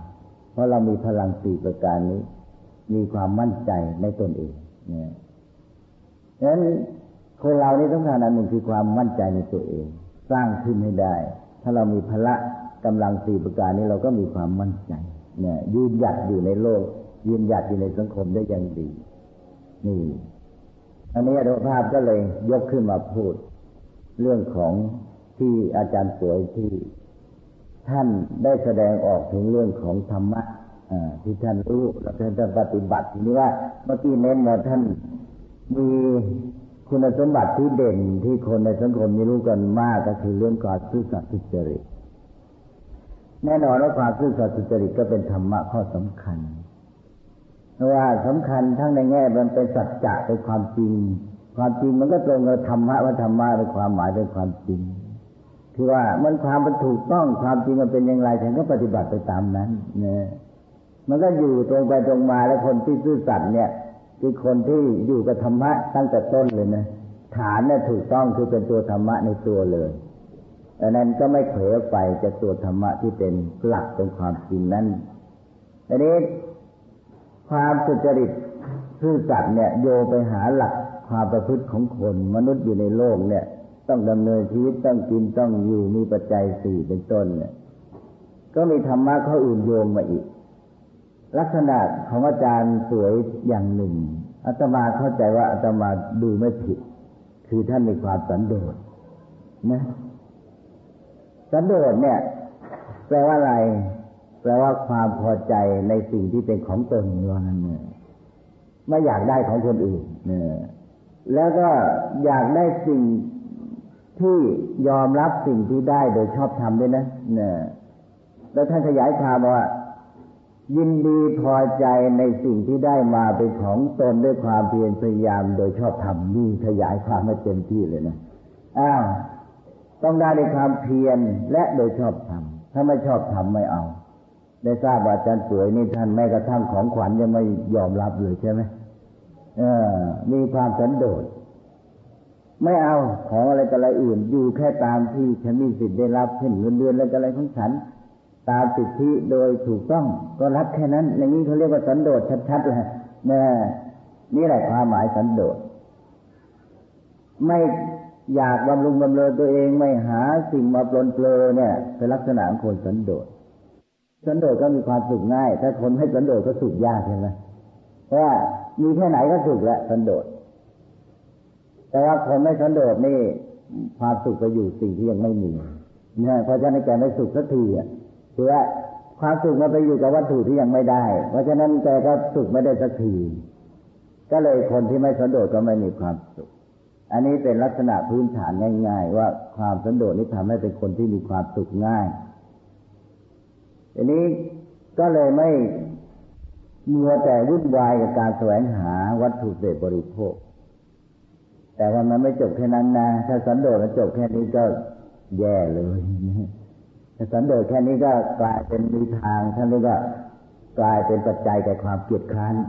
เพราะเรามีพลัง4ประการนี้มีความมั่นใจในตนเองนะฉะนั้นคนเรานี่สำคัญอันหนึ่งคือความมั่นใจในตัวเองสร้างขึ้นให้ได้ถ้าเรามีพละกำลัง4ประการนี้เราก็มีความมั่นใจเนี่ยยืนหยัดอยู่ในโลกยืนหยัดอยู่ในสังคมได้อย่างดีนี่อันนี้อาจารย์ภาพก็เลยยกขึ้นมาพูดเรื่องของที่อาจารย์สวยที่ท่านได้แสดงออกถึงเรื่องของธรรมะที่ท่านรู้และท่านปฏิบัติทีนี้ว่าเมื่อกี้เน้นว่าท่านมีคุณสมบัติที่เด่นที่คนในสังคมนี้รู้กันมากก็คือเรื่องความซื่อสัตย์สุจริตแน่นอนว่าความซื่อสัตย์สุจริตก็เป็นธรรมะข้อสำคัญเพราะว่าสำคัญทั้งในแง่มันเป็นสัจจะเป็นความจริงความจริงมันก็ตรงกับธรรมะว่าธรรมะเป็นความหมายเป็นความจริงคือว่ามันความมันถูกต้องความจริงมันเป็นอย่างไรฉันก็ปฏิบัติไปตามนั้นเนี่ยมันก็อยู่ตรงไปตรงมาแล้วคนที่ซื่อสัตย์เนี่ยคือคนที่อยู่กับธรรมะตั้งแต่ต้นเลยนะฐานเนี่ยถูกต้องคือเป็นตัวธรรมะในตัวเลยดังนั้นก็ไม่เผลอไปจากตัวธรรมะที่เป็นหลักเป็นความจริงนั้นอันนี้ความสุจริตซื่อสัตย์เนี่ยโยงไปหาหลักความประพฤติของคนมนุษย์อยู่ในโลกเนี่ยต้องดำเนินชีวิตต้องกินต้องอยู่มีปัจจัย4เป็นต้นเนี่ยก็มีธรรมะข้ออื่นโยงมาอีกลักษณะของอาจารย์สวยอย่างหนึ่งอาตมาเข้าใจว่าอาตมาดูไม่ผิดคือท่านมีความสันโดษนะสันโดษเนี่ยแปลว่าอะไรแปลว่าความพอใจในสิ่งที่เป็นของตนว่างั้นเนี่ยไม่อยากได้ของคนอื่นเนี่ยแล้วก็อยากได้สิ่งที่ยอมรับสิ่งที่ได้โดยชอบธรรมด้วยนะเนี่ยแล้วท่านขยายความว่ายินดีพอใจในสิ่งที่ได้มาเป็นของตนด้วยความเพียรพยายามโดยชอบธรรมนี่ขยายความให้เต็มที่เลยนะต้องได้ด้วยความเพียรและโดยชอบธรรมถ้าไม่ชอบธรรมไม่เอาได้ทราบว่าอาจารย์สวยนี่ท่านแม้กระทั่งของขวัญยังไม่ยอมรับเลยใช่ไหมมีความสันโดษไม่เอาของอะไรแต่อะไรอื่นอยู่แค่ตามที่ฉันมีสิทธิ์ได้รับเช่นเงินเดือนอะไรของฉันตามสิทธิโดยถูกต้องก็รับแค่นั้นอย่างนี้เขาเรียกว่าสันโดษชัดๆเลยนี่แหละความหมายสันโดษไม่อยากบำรุงบำเรอตัวเองไม่หาสิ่งมาปลนเปลือเนี่ยเป็นลักษณะของคนสันโดษสันโดษก็มีความสุขง่ายถ้าคนไม่สันโดษก็สุขยากใช่ไหมเพราะว่ามีแค่ไหนก็สุขแล้วสันโดษแต่ว่าคนไม่สันโดษนี่ความสุขไปอยู่สิ่งที่ยังไม่มีเนี่ยเพราะฉะนั้นแกไม่สุขสักทีคือว่าความสุขมันไปอยู่กับวัตถุที่ยังไม่ได้เพราะฉะนั้นแกก็สุขไม่ได้สักทีก็เลยคนที่ไม่สันโดษก็ไม่มีความสุขอันนี้เป็นลักษณะพื้นฐานง่ายๆว่าความสันโดษนี้ทำให้เป็นคนที่มีความสุขง่ายทีนี้ก็เลยไม่มัวแต่วุ่นวายกับการแสวงหาวัตถุเสพบริโภคแต่ว่ามันไม่จบแค่นั้นนะถ้าสันโดษมันจบแค่นี้ก็แย่เลยถ้าสันโดษแค่นี้ก็กลายเป็นมีทางท่านเรียกว่ากลายเป็นปัจจัยแก่ความเกลียดคร้าน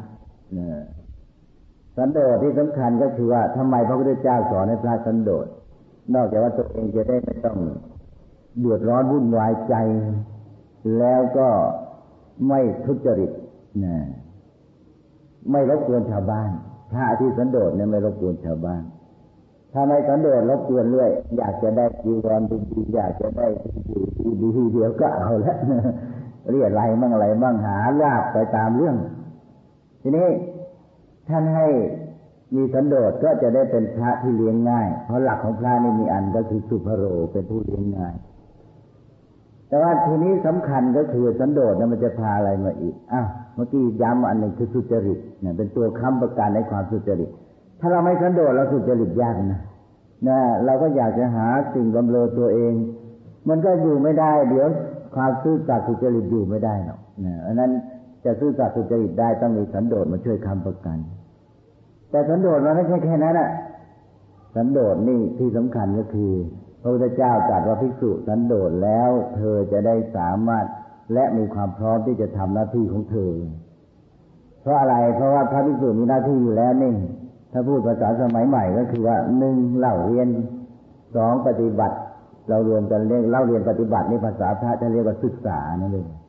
สันโดษที่สำคัญก็คือว่าทำไมพระพุทธเจ้าสอนให้พระสันโดษนอกจากว่าตัวเองจะได้ไม่ต้องเดือดร้อนวุ่นวายใจแล้วก็ไม่ทุจริตไม่รบกวนชาวบ้านถ้าที่สันโดษเนี่ยไม่รบกวนชาวบ้านถ้าไม่สันโดษรบกวนเรื่อยอยากจะได้จีวรดีๆอยากจะได้ดีๆเดียวก็เอาแล้วเรียกอะไรมั่งอะไรมั่งหาลาภไปตามเรื่องทีนี้ท่านให้มีสันโดษก็จะได้เป็นพระที่เลี้ยงง่ายเพราะหลักของพระนี่มีอันก็คือสุภโรเป็นผู้เลี้ยงง่ายแต่ว่าทีนี้สำคัญก็คือสันโดษมันจะพาอะไรมาอีกเมื่อกี้ย้ำอันหนึ่งคือสุจริตเนี่ยเป็นตัวค้ำประกันในความสุจริตถ้าเราไม่สันโดษเราสุจริตยากนะเราก็อยากจะหาสิ่งบำเรอตัวเองมันก็อยู่ไม่ได้เดี๋ยวความซื่อสัตย์สุจริตอยู่ไม่ได้หรอกอันนั้นจะซื่อสัตย์สุจริตได้ต้องมีสันโดษมาช่วยค้ำประกันแต่สันโดษมันไม่ใช่แค่นั้นสันโดษนี่ที่สำคัญก็คือพระพุทธเจ้าตรัสว่าภิกษุสันโดษแล้วเธอจะได้สามารถและมีความพร้อมที่จะทำหน้าที่ของเธอเพราะอะไรเพราะว่าพระภิกษุมีหน้าที่อยู่แล้วนี่ถ้าพูดภาษาสมัยใหม่ก็คือว่า1เล่าเรียน2ปฏิบัติเรารวมกันเรียกเล่าเรียนปฏิบัตินี่ภาษาพระจะเรียกว่าศึกษานั่นเอง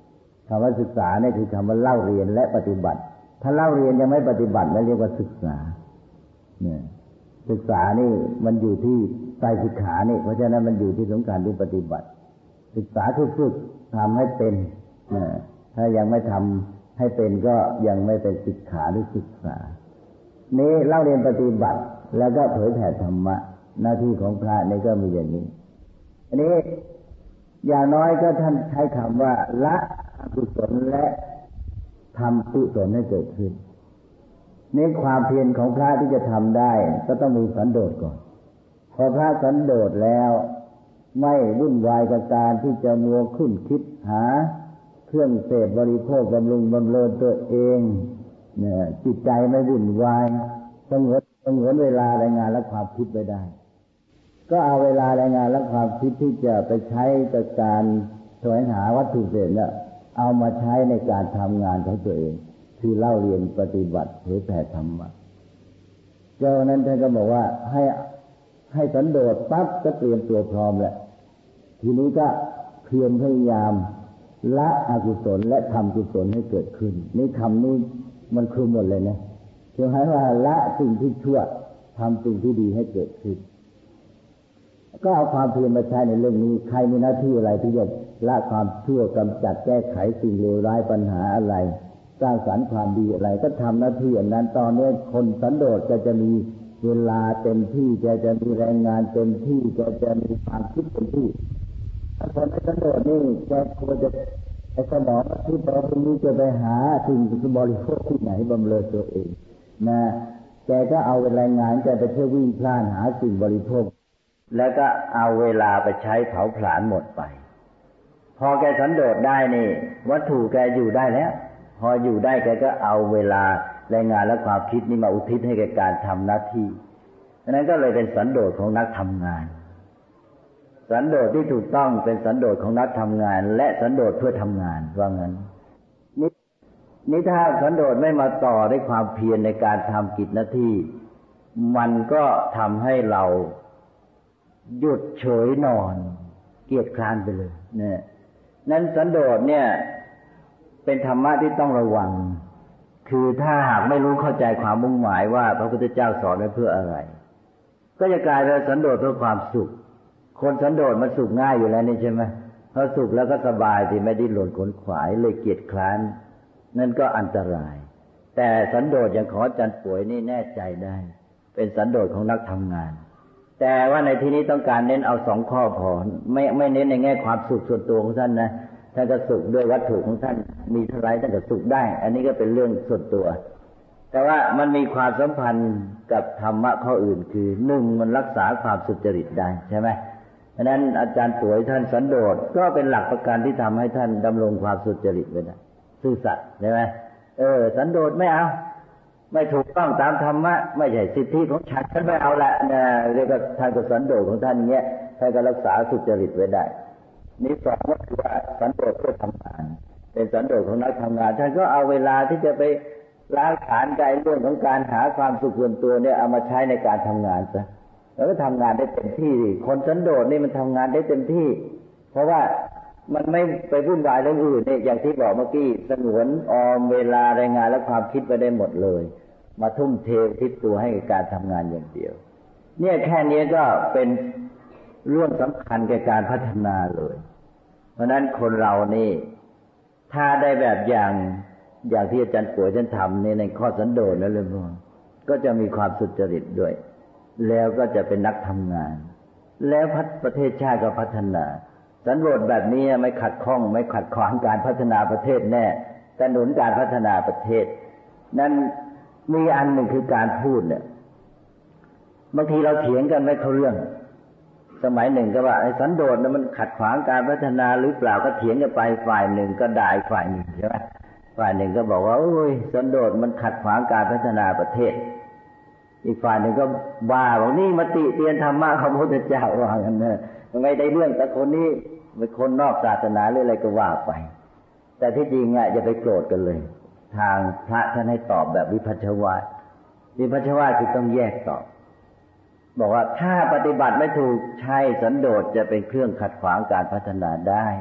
คำว่าศึกษาเนี่ยคือคำว่าเล่าเรียนและปฏิบัติถ้าเล่าเรียนยังไม่ปฏิบัติไม่เรียกว่าศึกษาเนี่ยศึกษานี่มันอยู่ที่ไตรสิกขานี่เพราะฉะนั้นมันอยู่ที่สำคัญที่ปฏิบัติศึกษาคือฝึกทำให้เป็นถ้ายังไม่ทำให้เป็นก็ยังไม่เป็นสิกขาหรือศึกษานี้เล่าเรียนปฏิบัติแล้วก็เผยแผ่ธรรมะหน้าที่ของพระนี่ก็มีอย่างนี้อันนี้อย่างน้อยก็ท่านใช้คำว่าละอกุศลและทำกุศลให้เกิดขึ้นนี่ความเพียรของพระที่จะทำได้ก็ต้องมีสันโดษก่อนพอพระสันโดษแล้วไม่วุ่นวายกับการที่จะมัวคุ้นคิดหาเครื่องเสพบริโภคบำรุงบำเรอตัวเองเนี่ยจิตใจไม่วุ่นวายสงวนเวลารายงานและความคิดไว้ได้ก็เอาเวลารายงานและความคิดที่จะไปใช้กับการแสวงหาวัตถุเสพเนี่ยเอามาใช้ในการทำงานของตัวเองคือเล่าเรียนปฏิบัติเผยแผ่ธรรมะเจ้านั้นท่านก็บอกว่าให้สันโดษปั๊บก็เตรียมตัวพร้อมแล้วทีนี้ก็เพียรพยายามละอกุศลและทำกุศลให้เกิดขึ้นนี่คำนี้มันคือหมดเลยนะคือหมายว่าละสิ่งที่ชั่วทำสิ่งที่ดีให้เกิดขึ้นก็เอาความเพียรมาใช้ในเรื่องนี้ใครมีหน้าที่อะไรที่จะละความชั่วกำจัดแก้ไขสิ่งเลวร้ายปัญหาอะไรสร้างสรรค์ความดีอะไรก็ทำหน้าที่อันนั้นตอนนี้คนสันโดษก็จะมีเวลาเต็มที่จะมีแรงงานเต็มที่จะมีความคิดเต็มที่ถ้าคนไม่สันโดษนี่แกควรจะไอ้สมองที่ตอนนี้จะไปหาสิ่งที่บริโภคที่ไหนบำเรอตัวเองนะแกก็เอาแรงงานแกไปเที่ยววิ่งพล่านหาสิ่งบริโภคแล้วก็เอาเวลาไปใช้เผาผลาญหมดไปพอแกสันโดษได้นี่วัตถุแกอยู่ได้แล้วพออยู่ได้แกก็เอาเวลาแรงงานและความคิดนี่มาอุทิศให้แก่การทำหน้าที่ฉะนั้นก็เลยเป็นสันโดษของนักทำงานสันโดษที่ถูกต้องเป็นสันโดษของนักทำงานและสันโดษเพื่อทำงานว่างั้นนี่ถ้าสันโดษไม่มาต่อด้วยความเพียรในการทำกิจหน้าที่มันก็ทำให้เราหยุดเฉยนอนเกียจคร้านไปเลยเนี่ยนั้นสันโดษเนี่ยเป็นธรรมะที่ต้องระวังคือถ้าหากไม่รู้เข้าใจความมุ่งหมายว่าพระพุทธเจ้าสอนไว้เพื่ออะไรก็จะกลายเป็นสันโดษเพื่อความสุขคนสันโดษมันสุขง่ายอยู่แล้วนี่ใช่ไหมพอสุขแล้วก็สบายที่ไม่ดิ้นรนขนขวายเลยเกียจคร้านนั่นก็อันตรายแต่สันโดษอย่างขอจันป่วยนี่แน่ใจได้เป็นสันโดษของนักทำงานแต่ว่าในที่นี้ต้องการเน้นเอาสองข้อพอไม่เน้นในแง่ความสุขส่วนตัวของท่านนะท่านก็สุขด้วยวัตถุของท่านมีเท่าไรท่านก็สุขได้อันนี้ก็เป็นเรื่องส่วนตัวแต่ว่ามันมีความสัมพันธ์กับธรรมะข้ออื่นคือหนึ่งมันรักษาความสุจริตได้ใช่ไหมเพราะนั้นอาจารย์ป่วยท่านสันโดษก็เป็นหลักประกันที่ทำให้ท่านดำรงความสุจริตไว้ได้ซื่อสัตย์ใช่ไหมสันโดษไม่เอาไม่ถูกต้องตามธรรมะไม่ใช่สิทธิของฉันไม่เอาละนะเรียกว่าท่านก็สันโดษของท่านเงี้ยท่านก็รักษาสุจริตไว้ได้นี่สองก็คือว่าสันโดษเพื่อทำงานเป็นสันโดษของนักทำงานท่านก็เอาเวลาที่จะไปล้างฐานใจเรื่องของการหาความสุขส่วนตัวเนี่ยเอามาใช้ในการทำงานซะแล้วก็ทำงานได้เต็มที่คนสันโดษนี่มันทำงานได้เต็มที่เพราะว่ามันไม่ไปวุ่นวายเรื่องอื่นเนี่ยอย่างที่บอกเมื่อกี้สงวนออมเวลาแรงงานและความคิดไปได้หมดเลยมาทุ่มเททิศตัวให้การทำงานอย่างเดียวเนี่ยแค่นี้ก็เป็นเรื่องสำคัญแก่การพัฒนาเลยเพราะนั้นคนเรานี่ถ้าได้แบบอย่างที่อาจารย์ป่วยท่านทำในข้อสันโดษนั่นเลยก็จะมีความสุจริตด้วยแล้วก็จะเป็นนักทำงานแล้วประเทศชาติก็พัฒนาสันโดษแบบนี้ไม่ขัดข้องไม่ขัดขวางการพัฒนาประเทศแน่แต่หนุนการพัฒนาประเทศนั้นมีอันหนึ่งคือการพูดเนี่ยบางทีเราเถียงกันไม่เข้าเรื่องสมัยหนึ่งก็ว่าไอ้สันโดษมันขัดขวางการพัฒนาหรือเปล่าก็เถียงกันไปฝ่ายหนึ่งก็ด่าฝ่ายหนึ่งใช่ไหมฝ่ายหนึ่งก็บอกว่าโอ้ยสันโดษมันขัดขวางการพัฒนาประเทศอีกฝ่ายหนึ่งก็ว่าบอกนี่มติเตียนธรรมะของพระพุทธเจ้าว่ากันเนี่ยไม่ได้เรื่องแต่คนนี้เป็นคนนอกศาสนาหรืออะไรก็ว่าไปแต่ที่จริงอ่ะอย่าไปโกรธกันเลยทางพระท่านให้ตอบแบบวิภัชวาทคือต้องแยกตอบบอกว่าถ้าปฏิบัติไม่ถูกใช่สันโดษจะเป็นเครื่องขัดขวางการพัฒนาได้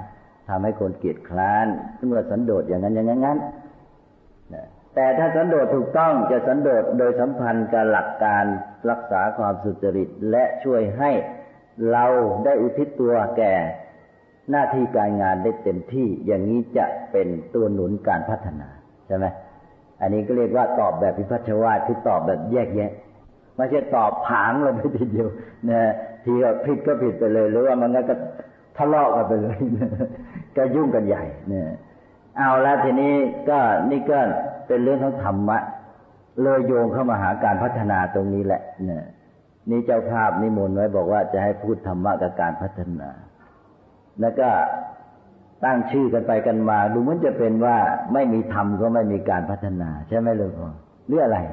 ทำให้คนเกียจคร้านเมื่อสันโดษอย่างนั้นอย่างนั้นแต่ถ้าสันโดษถูกต้องจะสันโดษโดยสัมพันธ์กับหลักการรักษาความสุจริตและช่วยให้เราได้อุทิศตัวแก่หน้าที่การงานได้เต็มที่อย่างนี้จะเป็นตัวหนุนการพัฒนาใช่ไหมอันนี้ก็เรียกว่าตอบแบบวิพัชวาทคือตอบแบบแยกแยะไม่ใช่ตอบผางลงไปทีเดียวนะทีก็ผิดก็ผิดไปเลยหรือว่ามันก็ทะเลาะกันไปเลยก็ยุ่งกันใหญ่เนี่ยเอาละทีนี้ก็นี่ก็เป็นเรื่องของธรรมะเลยโยงเข้ามาหาการพัฒนาตรงนี้แหละเนี่ยนี่เจ้าภาพนิมนต์ไว้บอกว่าจะให้พูดธรรมะกับการพัฒนาแล้วก็ตั้งชื่อกันไปกันมาดูเหมือนจะเป็นว่าไม่มีธรรมก็ไม่มีการพัฒนาใช่ไหมหลวงพ่อเรื่องอะไร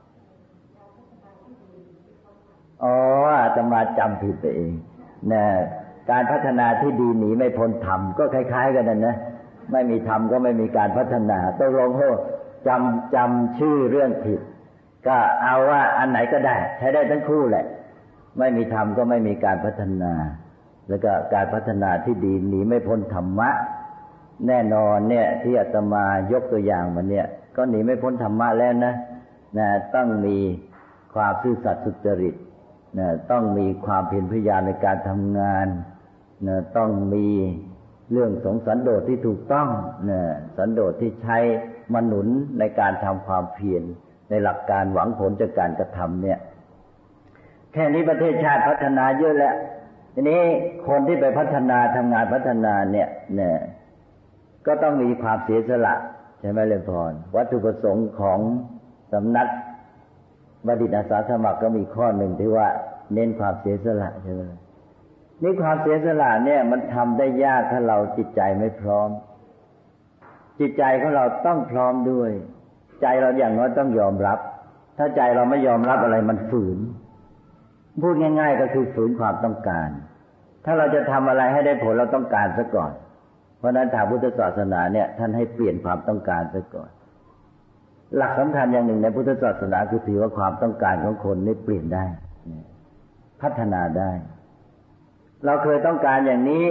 อ๋ออาตมาจำผิดไปเองนะการพัฒนาที่ดีหนีไม่พ้นธรรมก็คล้ายๆกันนั่นนะไม่มีธรรมก็ไม่มีการพัฒนาตกลงโหจำชื่อเรื่องผิดก็เอาว่าอันไหนก็ได้ใช้ได้ทั้งคู่แหละไม่มีธรรมก็ไม่มีการพัฒนาแล้วก็การพัฒนาที่ดีหนีไม่พ้นธรรมะแน่นอนเนี่ยที่อาตมายกตัวอย่างมาเนี่ยก็หนีไม่พ้นธรรมะแล้วนะต้องมีความซื่อสัตย์สุจริตต้องมีความเพียรพยายามในการทำงานต้องมีเรื่องของสันโดษที่ถูกต้องสันโดษที่ใช้มนุนในการทำความเพียรในหลักการหวังผลจากการกระทำเนี่ยแค่นี้ประเทศชาติพัฒนาเยอะแล้วทีนี้คนที่ไปพัฒนาทำงานพัฒนาเนี่ยก็ต้องมีความเสียสละใช่ไหมเลนพรวัตถุประสงค์ของสำนักบัณฑิตอาสาสมัครก็มีข้อหนึ่งที่ว่าเน้นความเสียสละใช่ไหมนี่ความเสียสละเนี่ยมันทำได้ยากถ้าเราจิตใจไม่พร้อมจิตใจของเราต้องพร้อมด้วยใจเราอย่างน้อยต้องยอมรับถ้าใจเราไม่ยอมรับอะไรมันฝืนพูดง่ายๆก็คือฝืนความต้องการถ้าเราจะทำอะไรให้ได้ผลเราต้องการซะก่อนเพราะฉะนั้นทางพุทธศาสนาเนี่ยท่านให้เปลี่ยนความต้องการซะก่อนหลักสำคัญอย่างหนึ่งในพุทธศาสนาคือถือว่าความต้องการของคนนี่เปลี่ยนได้พัฒนาได้เราเคยต้องการอย่างนี้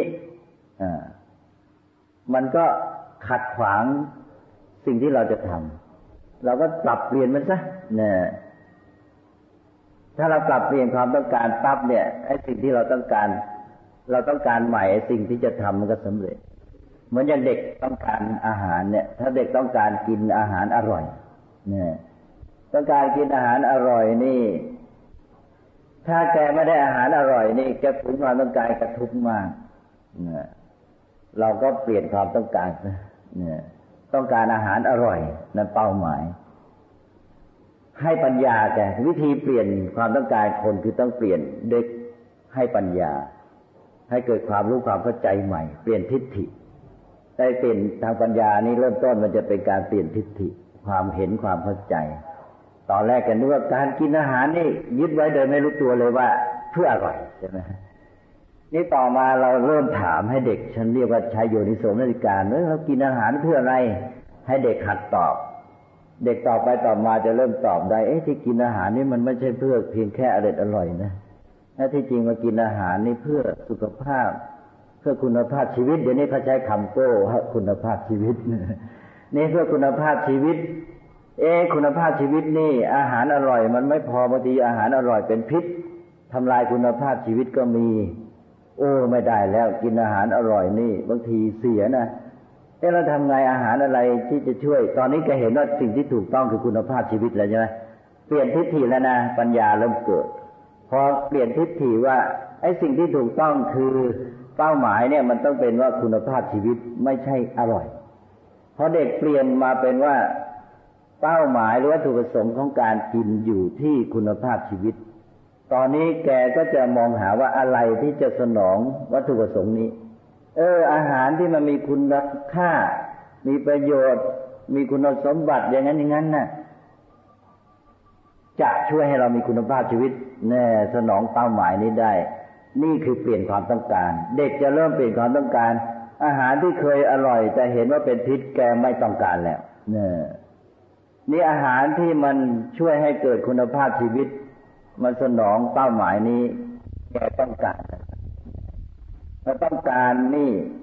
มันก็ขัดขวางสิ่งที่เราจะทำเราก็ปรับเปลี่ยนมันซะเนี่ยถ้าเราปรับเปลี่ยนความต้องการปั๊บเนี่ยไอ้สิ่งที่เราต้องการใหม่ไอ้สิ่งที่จะทำมันก็สำเร็จเหมือนอย่างเด็กต้องการอาหารเนี่ยถ้าเด็กต้องการกินอาหารอร่อยเนี่ยต้องการกินอาหารอร่อยนี่ถ้าแกไม่ได้อาหารอร่อยนี่แกฝืนความต้องการกระทุกข์มากเนี่ยเราก็เปลี่ยนความต้องการเนี่ยต้องการอาหารอร่อยนั่นเป้าหมายให้ปัญญาแกวิธีเปลี่ยนความต้องการคนคือต้องเปลี่ยนเด็กให้ปัญญาให้เกิดความรู้ความเข้าใจใหม่เปลี่ยนทิฏฐิได้เปลี่ยนทางปัญญานี้เริ่มต้นมันจะเป็นการเปลี่ยนทิฏฐิความเห็นความเข้าใจตอนแรกกันนึกว่าการกินอาหารนี่ยึดไว้โดยไม่รู้ตัวเลยว่าเพื่ออร่อยใช่ไหมนี่ต่อมาเราเริ่มถามให้เด็กฉันเรียกว่าใช้โยนิโสมนสิการเรากินอาหารเพื่ออะไรให้เด็กหัดตอบเด็กต่อไปต่อมาจะเริ่มตอบได้ที่กินอาหารนี่มันไม่ใช่เพื่อเพียงแค่อร่อยนะถ้าที่จริงมากินอาหารนี่เพื่อสุขภาพเพื่อคุณภาพชีวิตเดี๋ยวนี้เขาใช้คำโก้คุณภาพชีวิตนี่เพื่อคุณภาพชีวิตคุณภาพชีวิตนี่อาหารอร่อยมันไม่พอบางทีอาหารอร่อยเป็นพิษทำลายคุณภาพชีวิตก็มีไม่ได้แล้วกินอาหารอร่อยนี่บางทีเสียนะเราทำไงอาหารอะไรที่จะช่วยตอนนี้ก็เห็นว่าสิ่งที่ถูกต้องคือคุณภาพชีวิตแล้วใช่ไหมเปลี่ยนทิฏฐิแล้วนะปัญญาเริ่มเกิดพอเปลี่ยนทิฏฐิว่าไอ้สิ่งที่ถูกต้องคือเป้าหมายเนี่ยมันต้องเป็นว่าคุณภาพชีวิตไม่ใช่อร่อยพอเด็กเปลี่ยนมาเป็นว่าเป้าหมายหรือวัตถุประสงค์ของการกินอยู่ที่คุณภาพชีวิตตอนนี้แกก็จะมองหาว่าอะไรที่จะสนองวัตถุประสงค์นี้อาหารที่มันมีคุณค่ามีประโยชน์มีคุณสมบัติอย่างนั้นน่ะจะช่วยให้เรามีคุณภาพชีวิตแน่สนองเป้าหมายนี้ได้นี่คือเปลี่ยนความต้องการเด็กจะเริ่มเปลี่ยนความต้องการอาหารที่เคยอร่อยแต่เห็นว่าเป็นพิษแกไม่ต้องการแล้วนี่อาหารที่มันช่วยให้เกิดคุณภาพชีวิตมันสนองเป้าหมายนี้แกต้องการเราต้องการนี่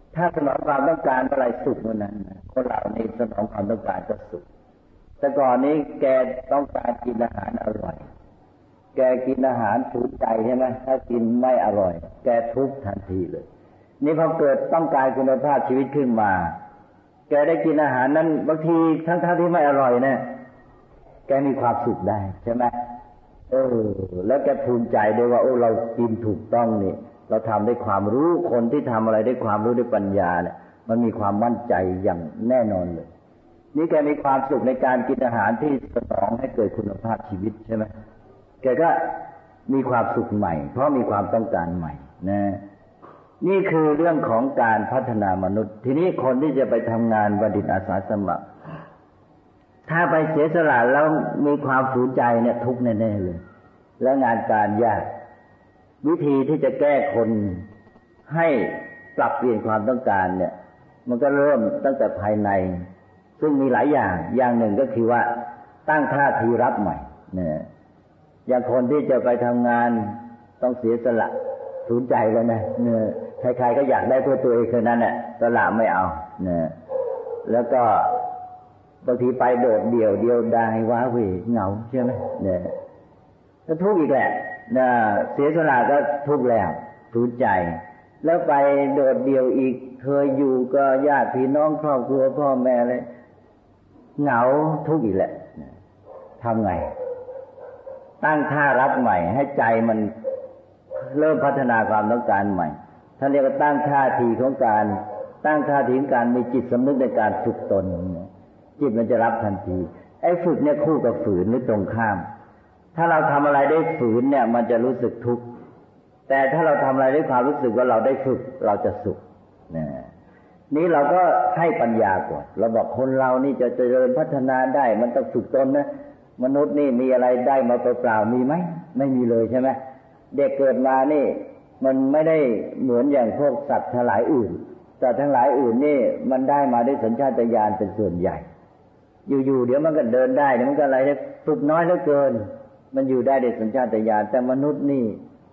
ถ้าสนองความต้องการเมื่อไรสุขเมื่อนั้นคนเหล่านี้สนองความต้องการก็สุขแต่ก่อนนี้แกต้องการกินอาหารอร่อยแกกินอาหารถูกใจใช่ไหมถ้ากินไม่อร่อยแกทุกข์ทันทีเลยนี่พอเกิดต้องการคุณภาพชีวิตขึ้นมาแกได้กินอาหารนั้นบางทีทั้งที่ไม่อร่อยเนี่ยแกมีความสุขได้ใช่ไหมแล้วแกภูมิใจด้วยว่าเรากินถูกต้องนี่เราทำด้วยความรู้คนที่ทำอะไรด้วยความรู้ด้วยปัญญาเนี่ยมันมีความมั่นใจอย่างแน่นอนเลยนี่แกมีความสุขในการกินอาหารที่สนองให้เกิดคุณภาพชีวิตใช่ไหมแกก็มีความสุขใหม่เพราะมีความต้องการใหม่นะนี่คือเรื่องของการพัฒนามนุษย์ทีนี้คนที่จะไปทำงานบัณฑิตอาสาสมัครถ้าไปเสียสละแล้วมีความฝืนใจเนี่ยทุกข์แน่ๆเลยและงานการยากวิธีที่จะแก้คนให้ปรับเปลี่ยนความต้องการเนี่ยมันก็เริ่มตั้งแต่ภายในซึ่งมีหลายอย่างหนึ่งก็คือว่าตั้งท่าทีรับใหม่เนี่ยอย่างคนที่จะไปทำงานต้องเสียสละฝืนใจแล้วนะเนี่ยใครๆก็อยากได้เพื่อตัวเองแค่นั้นแหละสละไม่เอาเนี่ยแล้วก็บางทีไปโดดเดี่ยวดายว้าเหวเหงาใช่ไหมเนี่ยก็ทุกข์อีกแหละนะเสียสละก็ทุกข์แล้วฝืนใจแล้วไปโดดเดี่ยวอีกเคยอยู่ก็ญาติพี่น้องครอบครัวพ่อแม่เลยเหงาทุกข์อีกแหละทำไงตั้งท่ารับใหม่ให้ใจมันเริ่มพัฒนาความต้องการใหม่ท่านเรียกว่าตั้งท่าทีของการมีจิตสำนึกในการฝึกตนจิตมันจะรับทันทีไอ้ฝึกเนี่ยคู่กับฝืนหรือตรงข้ามถ้าเราทำอะไรได้ฝืนเนี่ยมันจะรู้สึกทุกข์แต่ถ้าเราทำอะไรด้วยความรู้สึกว่าเราได้ฝึกเราจะสุขนี่เราก็ให้ปัญญาก่อนเราบอกคนเรานี่จะเจริญพัฒนาได้มันต้องฝึกตนนะมนุษย์นี่มีอะไรได้มาเปล่าๆมีไหมไม่มีเลยใช่ไหมเด็กเกิดมานี่มันไม่ได้เหมือนอย่างพวกสัตว์ทั้งหลายอื่นสัตว์ทั้งหลายอื่นนี่มันได้มาด้วยสัญชาตญาณเป็นส่วนใหญ่อยู่ๆเดี๋ยวมันก็เดินได้เดี๋ยวมันก็อะไรฝึกน้อยเหลือเกินมันอยู่ได้ด้วยสัญชาตญาณแต่มนุษย์นี่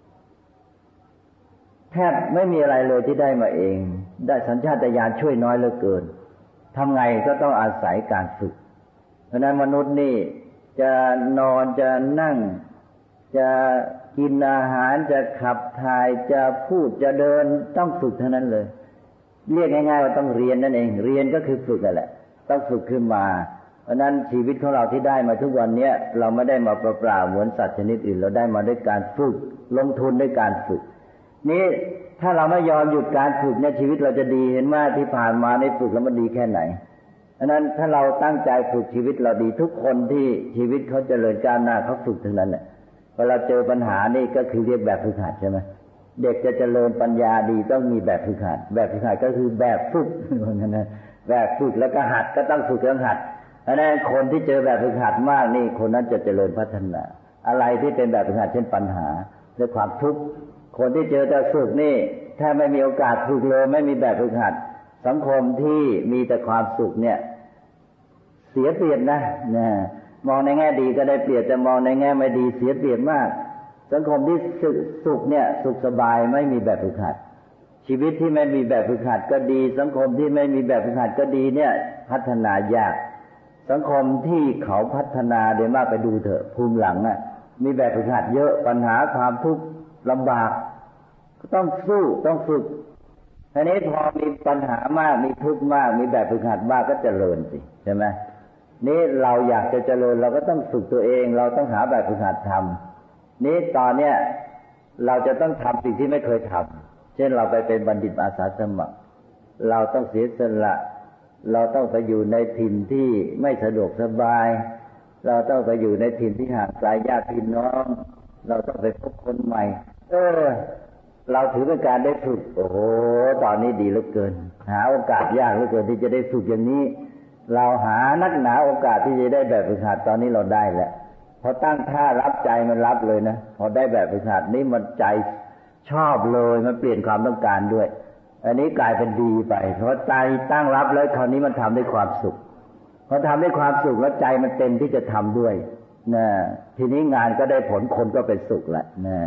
แทบไม่มีอะไรเลยที่ได้มาเองได้สัญชาตญาณช่วยน้อยเหลือเกินทำไงก็ต้องอาศัยการฝึกเพราะนั้นมนุษย์นี่จะนอนจะนั่งจะกินอาหารจะขับถ่ายจะพูดจะเดินต้องฝึกเท่านั้นเลยเรียกง่ายๆว่าต้องเรียนนั่นเองเรียนก็คือฝึกนั่นแหละต้องฝึกขึ้นมาเพราะนั้นชีวิตของเราที่ได้มาทุกวันนี้เราไม่ได้มาเปล่าๆเหมือนสัตว์ชนิดอื่นเราได้มาด้วยการฝึกลงทุนด้วยการฝึกนี่ถ้าเราไม่ยอมหยุดการฝึกเนี่ยชีวิตเราจะดีเห็นว่าที่ผ่านมาในฝึกแล้วมันดีแค่ไหนเพราะนั้นถ้าเราตั้งใจฝึกชีวิตเราดีทุกคนที่ชีวิตเขาเจริญก้าวหน้าเขาฝึกทั้งนั้นแหละเวลาเจอปัญหานี่ก็คือเรียกแบบฝึกหัดใช่ไหมเด็กจะเจริญปัญญาดีต้องมีแบบฝึกหัดแบบฝึกหัดก็คือแบบฝึกเหมือนกันนะแบบฝึกแล้วก็หัดก็ต้องฝึกแล้วหัดเพราะนั้นคนที่เจอแบบฝึกหัดมากนี่คนนั้นจะเจริญพัฒนาอะไรที่เป็นแบบฝึกหัดเช่นปัญหาและความทุกข์คนที่เจอแต่ฝึกนี่ถ้าไม่มีโอกาสฝึกเลยไม่มีแบบฝึกหัดสังคมที่มีแต่ความสุขเนี่ยเสียเปรียบนะมองในแง่ดีก็ได้เปรียบแต่มองในแง่ไม่ดีเสียเปรียบมากสังคมที่สุขเนี่ยสุขสบายไม่มีแบบฝึกหัดชีวิตที่ไม่มีแบบฝึกหัดก็ดีสังคมที่ไม่มีแบบฝึกหัดก็ดีเนี่ยพัฒนายากสังคมที่เขาพัฒนาโดยมากไปดูเถอะภูมิหลังอ่ะมีแบบฝึกหัดเยอะปัญหาความทุกข์ลำบากก็ต้องสู้ต้องฝึกทีนี้พอมีปัญหามากมีทุกข์มากมีแบบฝึกหัดมากก็เจริญสิใช่ไหมนี่เราอยากจะเจริญเราก็ต้องฝึกตัวเองเราต้องหาแบบฝึกหัดทำนี่ตอนเนี้ยเราจะต้องทำสิ่งที่ไม่เคยทำเช่นเราไปเป็นบัณฑิตอาสาสมัครเราต้องเสียสละเราต้องไปอยู่ในถิ่นที่ไม่สะดวกสบายเราต้องไปอยู่ในถิ่นที่ห่างไกลญาติพี่น้องเราต้องไปพบคนใหม่เราถือเป็นการได้ฝึกโอ้โหตอนนี้ดีเหลือเกินหาโอกาสยากเหลือเกินที่จะได้ฝึกอย่างนี้เราหานักหนาโอกาสที่จะได้แบบฝึกหัดตอนนี้เราได้แล้วพอตั้งท่ารับใจมันรับเลยนะพอได้แบบฝึกหัดนี่มันใจชอบเลยมันเปลี่ยนความต้องการด้วยอันนี้กลายเป็นดีไปเพราะใจตั้งรับแล้วคราวนี้มันทำด้วยความสุขพอทำด้วยความสุขแล้วใจมันเต็มที่จะทำด้วยนะทีนี้งานก็ได้ผลคนก็เป็นสุขแล้วนะ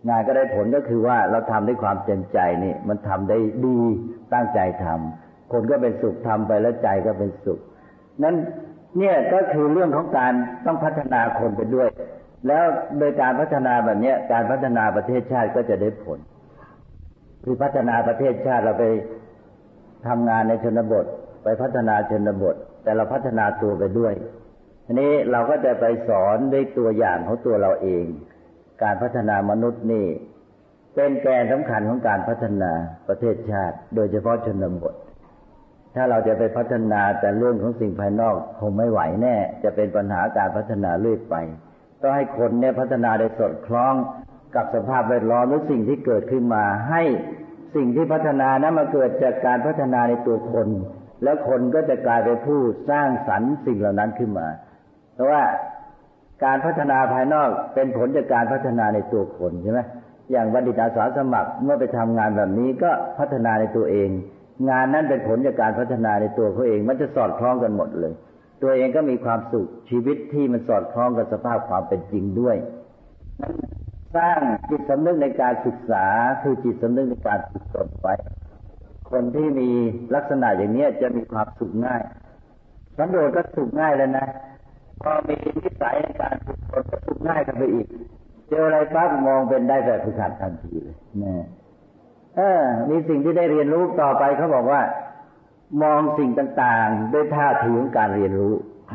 งานก็ได้ผลก็คือว่าเราทำด้วยความเต็มใจนี่มันทำได้ดีตั้งใจทำคนก็เป็นสุขทำไปแล้วใจก็เป็นสุขนั้นเนี่ยก็คือเรื่องของการต้องพัฒนาคนไปด้วยแล้วโดยการพัฒนาแบบนี้การพัฒนาประเทศชาติก็จะได้ผลคือพัฒนาประเทศชาติเราไปทำงานในชนบทไปพัฒนาชนบทแต่เราพัฒนาตัวไปด้วยทีนี้เราก็จะไปสอนด้วยตัวอย่างของตัวเราเองการพัฒนามนุษย์นี่เป็นแกนสำคัญของการพัฒนาประเทศชาติโดยเฉพาะชนบทถ้าเราจะไปพัฒนาแต่เรื่องของสิ่งภายนอกคงไม่ไหวแน่จะเป็นปัญหาการพัฒนาเรื่อยไปต้องให้คนเนี่ยพัฒนาได้สอดคล้องกับสภาพแวดล้อมหรือสิ่งที่เกิดขึ้นมาให้สิ่งที่พัฒนานั้นมาเกิดจากการพัฒนาในตัวคนแล้วคนก็จะกลายเป็นผู้สร้างสรรค์สิ่งเหล่านั้นขึ้นมาเพราะว่าการพัฒนาภายนอกเป็นผลจากการพัฒนาในตัวคนใช่ไหมอย่างบัณฑิตอาสาสมัครเมื่อไปทำงานแบบนี้ก็พัฒนาในตัวเองงานนั้นเป็นผลจากการพัฒนาในตัวเขาเองมันจะสอดคล้องกันหมดเลยตัวเองก็มีความสุขชีวิตที่มันสอดคล้องกับสภาพความเป็นจริงด้วยสร้างจิตสำนึกในการศึกษาคือจิตสำนึกในการฝึกตนไว้คนที่มีลักษณะอย่างนี้จะมีความสุขง่ายสันโดษก็สุขง่ายแล้วนะพอมีนิสัยในการฝึกตนก็สุขง่ายกันไปอีกเจออะไรปั๊บมองเป็นได้แบบฝึกหัดทันทีเลยนะมีสิ่งที่ได้เรียนรู้ต่อไปเขาบอกว่ามองสิ่งต่างๆด้วยท่าทีของการเรียนรู้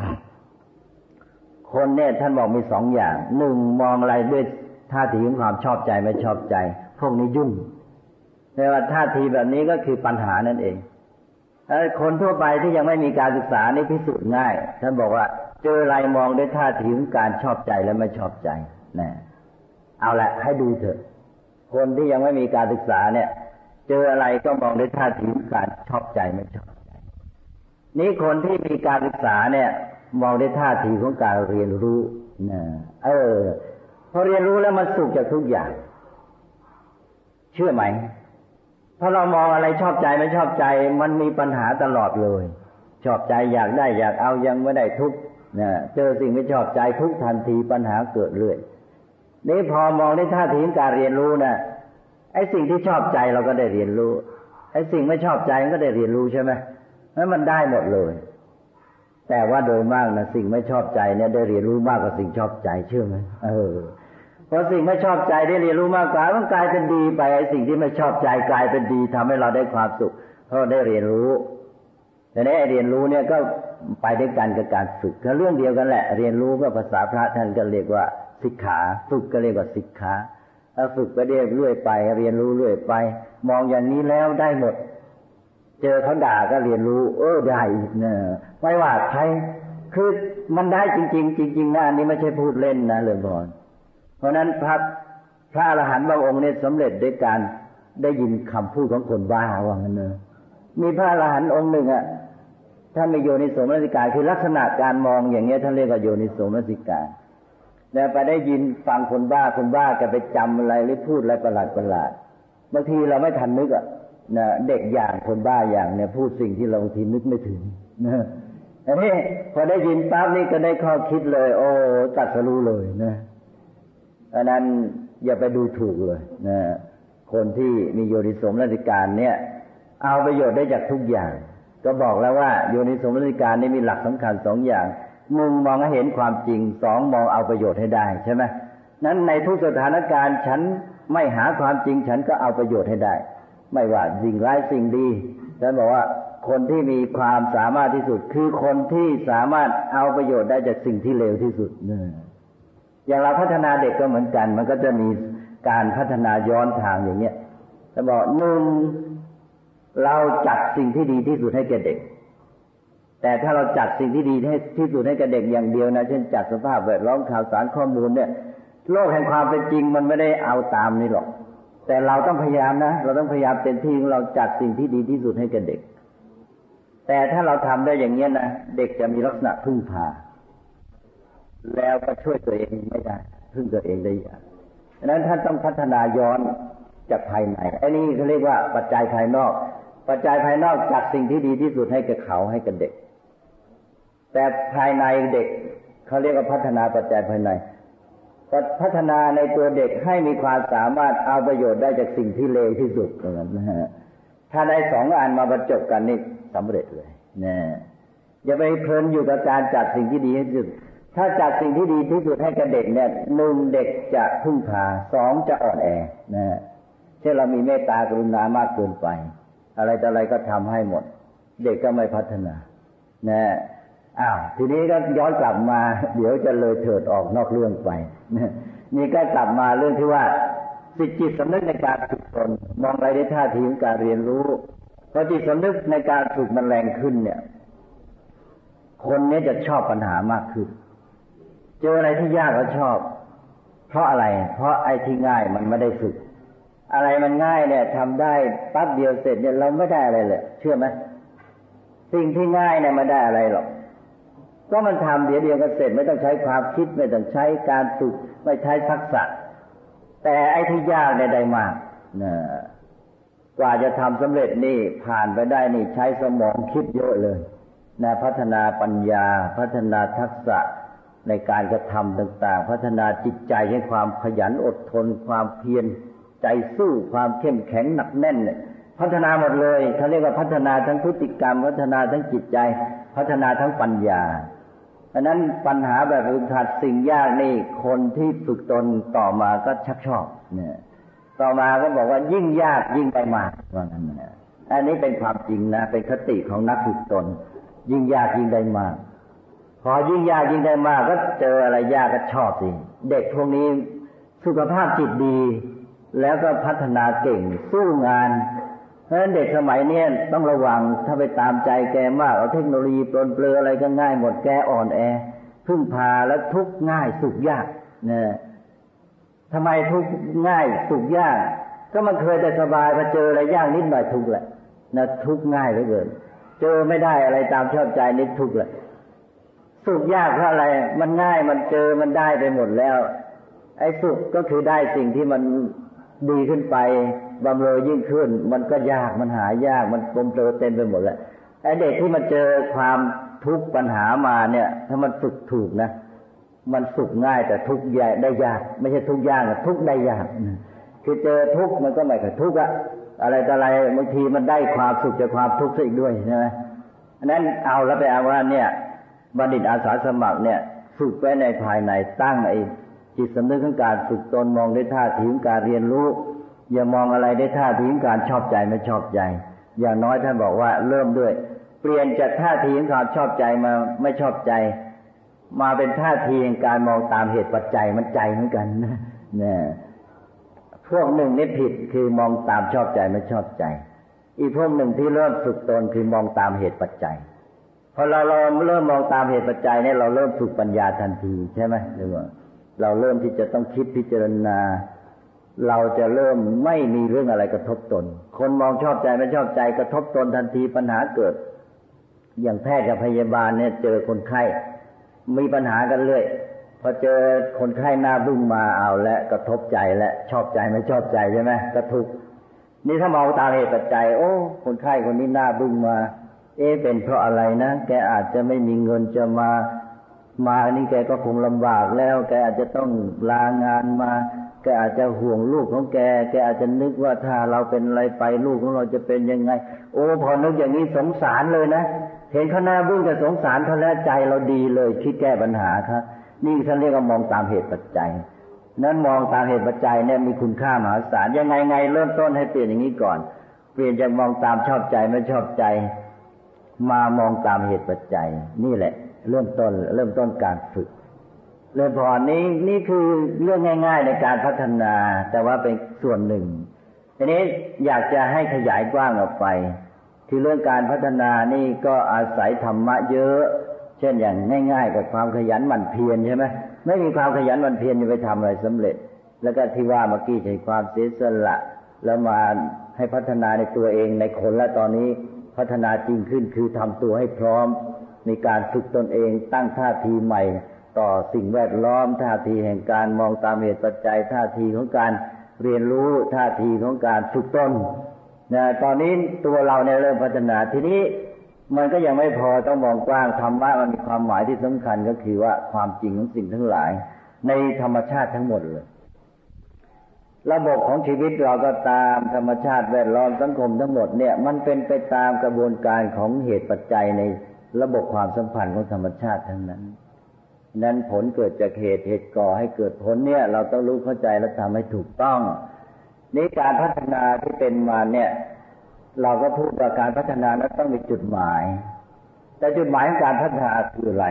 คนเนี่ยท่านบอกมีสองอย่างหนึ่งมองอะไรด้วยท่าทีของความชอบใจไม่ชอบใจพวกนี้ยุ่งแต่ว่าท่าทีแบบนี้ก็คือปัญหานั่นเองคนทั่วไปที่ยังไม่มีการศึกษานี่พิสูจน์ง่ายท่านบอกว่าเจออะไรมองด้วยท่าทีของการชอบใจและไม่ชอบใจนะเอาละให้ดูเถอะคนที่ยังไม่มีการศึกษาเนี่ยเจออะไรก็มองด้วยท่าทีของการชอบใจไม่ชอบใจนี่คนที่มีการศึกษาเนี่ยมองด้วยท่าทีของการเรียนรู้นะพอเรียนรู้แล้วมันสุขจากทุกอย่างเชื่อไหมถ้าเรามองอะไรชอบใจไม่ชอบใจมันมีปัญหาตลอดเลยชอบใจอยากได้อยากเอายังไม่ได้ทุกข์นะเจอสิ่งไม่ชอบใจทุกทันทีปัญหาเกิดเรื่อยนี่พอมองในท่าทีของการเรียนรู้นะไอ้สิ่งที่ชอบใจเราก็ได้เรียนรู้ไอ้สิ่งไม่ชอบใจมันก็ได้เรียนรู้ใช่ไหมแล้วมันได้หมดเลยแต่ว่าโดยมากนะสิ่งไม่ชอบใจเนี่ยได้เรียนรู้มากกว่าสิ่งชอบใจเชื่อไหมเพราะสิ่งไม่ชอบใจได้เรียนรู้มากกว่ามันกลายเป็นดีไปไอ้สิ่งที่ไม่ชอบใจกลายเป็นดีทำให้เราได้ความสุขเพราะได้เรียนรู้แต่ในเรียนรู้เนี่ยก็ไปด้วยกันกับการฝึกก็เรื่องเดียวกันแหละเรียนรู้ก็ภาษาพระท่านก็เรียกว่าศิกขาฝึกก็เรียกว่าศิกขาถ้าฝึกไปเรื่อยไปเรียนรู้เรื่อยไปมองอย่างนี้แล้วได้หมดเจอเขาด่าก็เรียนรู้ได้อีกเนี่ยไม่ว่าใครคือมันได้จริงๆจริงๆนะอันนี้ไม่ใช่พูดเล่นนะเรื่องบอลเพราะนั้นพระอรหันต์บางองค์เนี่ยสำเร็จด้วยการได้ยินคำพูดของคนบ้าว่างั้นเนอะมีพระอรหันต์องค์หนึ่งอ่ะท่านมีโยนิโสมนสิการคือลักษณะการมองอย่างเงี้ยท่านเรียกว่าโยนิโสมนสิการแต่ไปได้ยินฟังคนบ้าแกไปจำอะไรหรือพูดอะไรประหลาดบางทีเราไม่ทันนึกอ่ะนะเด็กอย่างคนบ้าอย่างเนี่ยพูดสิ่งที่เราบางทีนึกไม่ถึงนะอันนี้พอได้ยินปั๊บนี่ก็ได้ข้อคิดเลยโอ้ตรัสรู้เลยนะอันนั้นอย่าไปดูถูกเลยนะคนที่มีโยนิโสมนสิการเนี่ยเอาประโยชน์ได้จากทุกอย่างก็บอกแล้วว่าโยนิโสมนสิการนี่มีหลักสำคัญสองอย่างหนึ่งมองให้เห็นความจริงสองมองเอาประโยชน์ให้ได้ใช่ไหมนั้นในทุกสถานการณ์ฉันไม่หาความจริงฉันก็เอาประโยชน์ให้ได้ไม่ว่าสิ่งร้ายสิ่งดีฉันบอกว่าคนที่มีความสามารถที่สุดคือคนที่สามารถเอาประโยชน์ได้จากสิ่งที่เลวที่สุดอย่างเราพัฒนาเด็กก็เหมือนกันมันก็จะมีการพัฒนาย้อนทางอย่างเนี้ยจะบอกหนึ่งเราจัดสิ่งที่ดีที่สุดให้แก่เด็กแต่ถ้าเราจัดสิ่งที่ดีที่สุดให้แก่เด็กอย่างเดียวนะเช่นจัดสภาพแวดล้อมข่าวสารข้อมูลเนี่ยโลกแห่งความเป็นจริงมันไม่ได้เอาตามนี่หรอกแต่เราต้องพยายามนะเราต้องพยายามเต็มที่เราจัดสิ่งที่ดีที่สุดให้แก่เด็กแต่ถ้าเราทำได้อย่างนี้นะเด็กจะมีลักษณะพึ่งพาแล้วก็ช่วยตัวเองไม่ได้พึ่งตัวเองได้ยากฉะนั้นท่านต้องพัฒนาย้อนจากภายในไอ้นี่เขาเรียกว่าปัจจัยภายนอกปัจจัยภายนอกจัดสิ่งที่ดีที่สุดให้แก่เขาให้กับเด็กแต่ภายในเด็กเขาเรียกว่าพัฒนาปัจจัยภายในพัฒนาในตัวเด็กให้มีความสามารถเอาประโยชน์ได้จากสิ่งที่เลวที่สุดนะฮะถ้าได้สองอันมาบรรจบกันนี่สำเร็จเลยนะอย่าไปเพลินอยู่กับการจัดสิ่งที่ดีที่สุดถ้าจัดสิ่งที่ดีที่สุดให้กับเด็กเนี่ยหนึ่งเด็กจะพึ่งพาสองจะอ่อนแอนะเช่นเรามีเมตตากรุณามากเกินไปอะไรต่ออะไรก็ทำให้หมดเด็กก็ไม่พัฒนานะทีนี้ก็ย้อนกลับมาเดี๋ยวจะเลยเถิดออกนอกเรื่องไปนี่ก็กลับมาเรื่องที่ว่าจิตสำนึกในการฝึกตนมองอะไรในท่าทีของการเรียนรู้พอจิตสำนึกในการฝึกมันแรงขึ้นเนี่ยคนนี้จะชอบปัญหามากขึ้นเจออะไรที่ยากก็ชอบเพราะอะไรเพราะไอ้ที่ง่ายมันไม่ได้ฝึกอะไรมันง่ายเนี่ยทำได้ปั๊บเดียวเสร็จเนี่ยเราไม่ได้อะไรเลยเชื่อไหมสิ่งที่ง่ายเนี่ยไม่ได้อะไรหรอกก็มันทำเดี๋ยวก็เสร็จไม่ต้องใช้ความคิดไม่ต้องใช้การฝึกไม่ใช้ทักษะแต่ไอ้ที่ยากเนี่ยได้มากนะกว่าจะทำสำเร็จนี่ผ่านไปได้นี่ใช้สมองคิดเยอะเลยนะพัฒนาปัญญาพัฒนาทักษะในการกระทำต่างๆพัฒนาจิตใจให้ความขยันอดทนความเพียรใจสู้ความเข้มแข็งหนักแน่นเนี่ยพัฒนาหมดเลยเขาเรียกว่าพัฒนาทั้งพฤติกรรมพัฒนาทั้งจิตใจพัฒนาทั้งปัญญาเพราะนั้นปัญหาแบบฝึกหัดสิ่งยากนี่คนที่ฝึกตนต่อมาก็ชักชอบเนี่ยต่อมาก็บอกว่ายิ่งยากยิ่งได้มากว่างั้นนะอันนี้เป็นความจริงนะเป็นคติของนักฝึกตนยิ่งยากยิ่งได้มากพอยิ่งยากยิ่งได้มากก็เจออะไรยากก็ชอบสิเด็กพวกนี้สุขภาพจิตดีแล้วก็พัฒนาเก่งสู้งานเพราะฉะนั้นเด็กสมัยนี้ต้องระวังถ้าไปตามใจแกมากเอาเทคโนโลยีปลนเปลืออะไรก็ง่ายหมดแกอ่อนแอพึ่งพาแล้วทุกข์ง่ายสุขยากเนี่ยทำไมทุกข์ง่ายสุขยากก็มันเคยแต่สบายพอเจออะไรยากนิดหน่อยทุกข์แหละนะทุกข์ง่ายเหลือเกินเจอไม่ได้อะไรตามชอบใจนิดทุกข์แหละสุขยากเพราะอะไรมันง่ายมันเจอมันได้ไปหมดแล้วไอ้สุขก็คือได้สิ่งที่มันดีขึ้นไปบำเรอยิ่งขึ้นมันก็ยากมันหายากมันกลมเกลียวเต็มไปหมดแล้วไอ้เด็กที่มันเจอความทุกข์ปัญหามาเนี่ยถ้ามันฝึกถูกนะมันสุขง่ายแต่ทุกข์ได้ยากไม่ใช่ทุกข์ยากนะทุกข์ได้ยากคือเจอทุกข์มันก็ไม่ค่อยทุกข์อะอะไรต่ออะไรบางทีมันได้ความสุขจากความทุกข์ซะอีกด้วยใช่ไหมอันนั้นเอาแล้วไปเอาว่าเนี่ยบัณฑิตอาสาสมัครเนี่ยฝึกไว้ในภายในตั้งไอ้จิตสำนึกของการฝึกตนมองด้วยท่าทีของการเรียนรู้อย่ามองอะไรได้ท่าทีของการชอบใจไม่ชอบใจอย่างน้อยท่านบอกว่าเริ่มด้วยเปลี่ยนจากท่าทีของการชอบใจมาไม่ชอบใจมาเป็นท่าทีของการมองตามเหตุปัจจัยมันใจเหมือนกันนะเนี่ยพวกหนึ่งนี่ผิดคือมองตามชอบใจไม่ชอบใจอีกพวกหนึ่งที่เริ่มฝึกตนคือมองตามเหตุปัจจัยพอเราเริ่มมองตามเหตุปัจจัยเนี่ยเราเริ่มฝึกปัญญาทันทีใช่ไหมหรือว่าเราเริ่มที่จะต้องคิดพิจารณาเราจะเริ่มไม่มีเรื่องอะไรกระทบตนคนมองชอบใจไม่ชอบใจกระทบตนทันทีปัญหาเกิดอย่างแพทย์กับพยาบาลเนี่ยเจอคนไข้มีปัญหากันเรื่อยพอเจอคนไข้หน้าบึ้งมาเอาและกระทบใจและชอบใจไม่ชอบใจใช่ไหมก็ทุกข์นี่ถ้ามองตามเหตุปัจจัยโอ้คนไข้คนนี้หน้าบึ้งมาเป็นเพราะอะไรนะแกอาจจะไม่มีเงินจะมานี่แกก็คงลำบากแล้วแกอาจจะต้องลางานมาแกอาจจะห่วงลูกของแกอาจจะนึกว่าถ้าเราเป็นอะไรไปลูกของเราจะเป็นยังไงโอ้พอนึกอย่างนี้สงสารเลยนะเห็นเขาหน้าบึ้งจะสงสารเขาแล้วใจเราดีเลยคิดแก้ปัญหาครับนี่ท่านเรียกว่ามองตามเหตุปัจจัยนั้นมองตามเหตุปัจจัยเนี่ยมีคุณค่ามหาศาลยังไงเริ่มต้นให้เปลี่ยนอย่างนี้ก่อนเปลี่ยนจากมองตามชอบใจไม่ชอบใจมามองตามเหตุปัจจัยนี่แหละเริ่มต้นการฝึกเลยพอนี่คือเรื่องง่ายๆในการพัฒนาแต่ว่าเป็นส่วนหนึ่งทีนี้อยากจะให้ขยายกว้างออกไปคือเรื่องการพัฒนานี่ก็อาศัยธรรมะเยอะเช่นอย่างง่ายๆกับความขยันหมั่นเพียรใช่ไหมไม่มีความขยันหมั่นเพียรจะไปทำอะไรสำเร็จแล้วก็ที่ว่าเมื่อกี้ใช้ความเสียสละแล้วมาให้พัฒนาในตัวเองในคนและตอนนี้พัฒนาจริงขึ้นคือทำตัวให้พร้อมในการฝึกตนเองตั้งท่าทีใหม่ต่อสิ่งแวดล้อมท่าทีแห่งการมองตามเหตุปัจจัยท่าทีของการเรียนรู้ท่าทีของการฝึกตนตอนนี้ตัวเราเนี่ยเริ่มพัฒนาทีนี้มันก็ยังไม่พอต้องมองกว้างธรรมะมันมีความหมายที่สำคัญก็คือว่าความจริงของสิ่งทั้งหลายในธรรมชาติทั้งหมดเลยระบบของชีวิตเราก็ตามธรรมชาติแวดล้อมสังคมทั้งหมดเนี่ยมันเป็นไปตามกระบวนการของเหตุปัจจัยในระบบความสัมพันธ์ของธรรมชาติทั้งนั้นนั้นผลเกิดจากเหตุก่อให้เกิดผลเนี่ยเราต้องรู้เข้าใจและทำให้ถูกต้องนี่การพัฒนาที่เป็นมาเนี่ยเราก็พูดว่าการพัฒนานั้นต้องมีจุดหมายแต่จุดหมายของการพัฒนาคืออะไร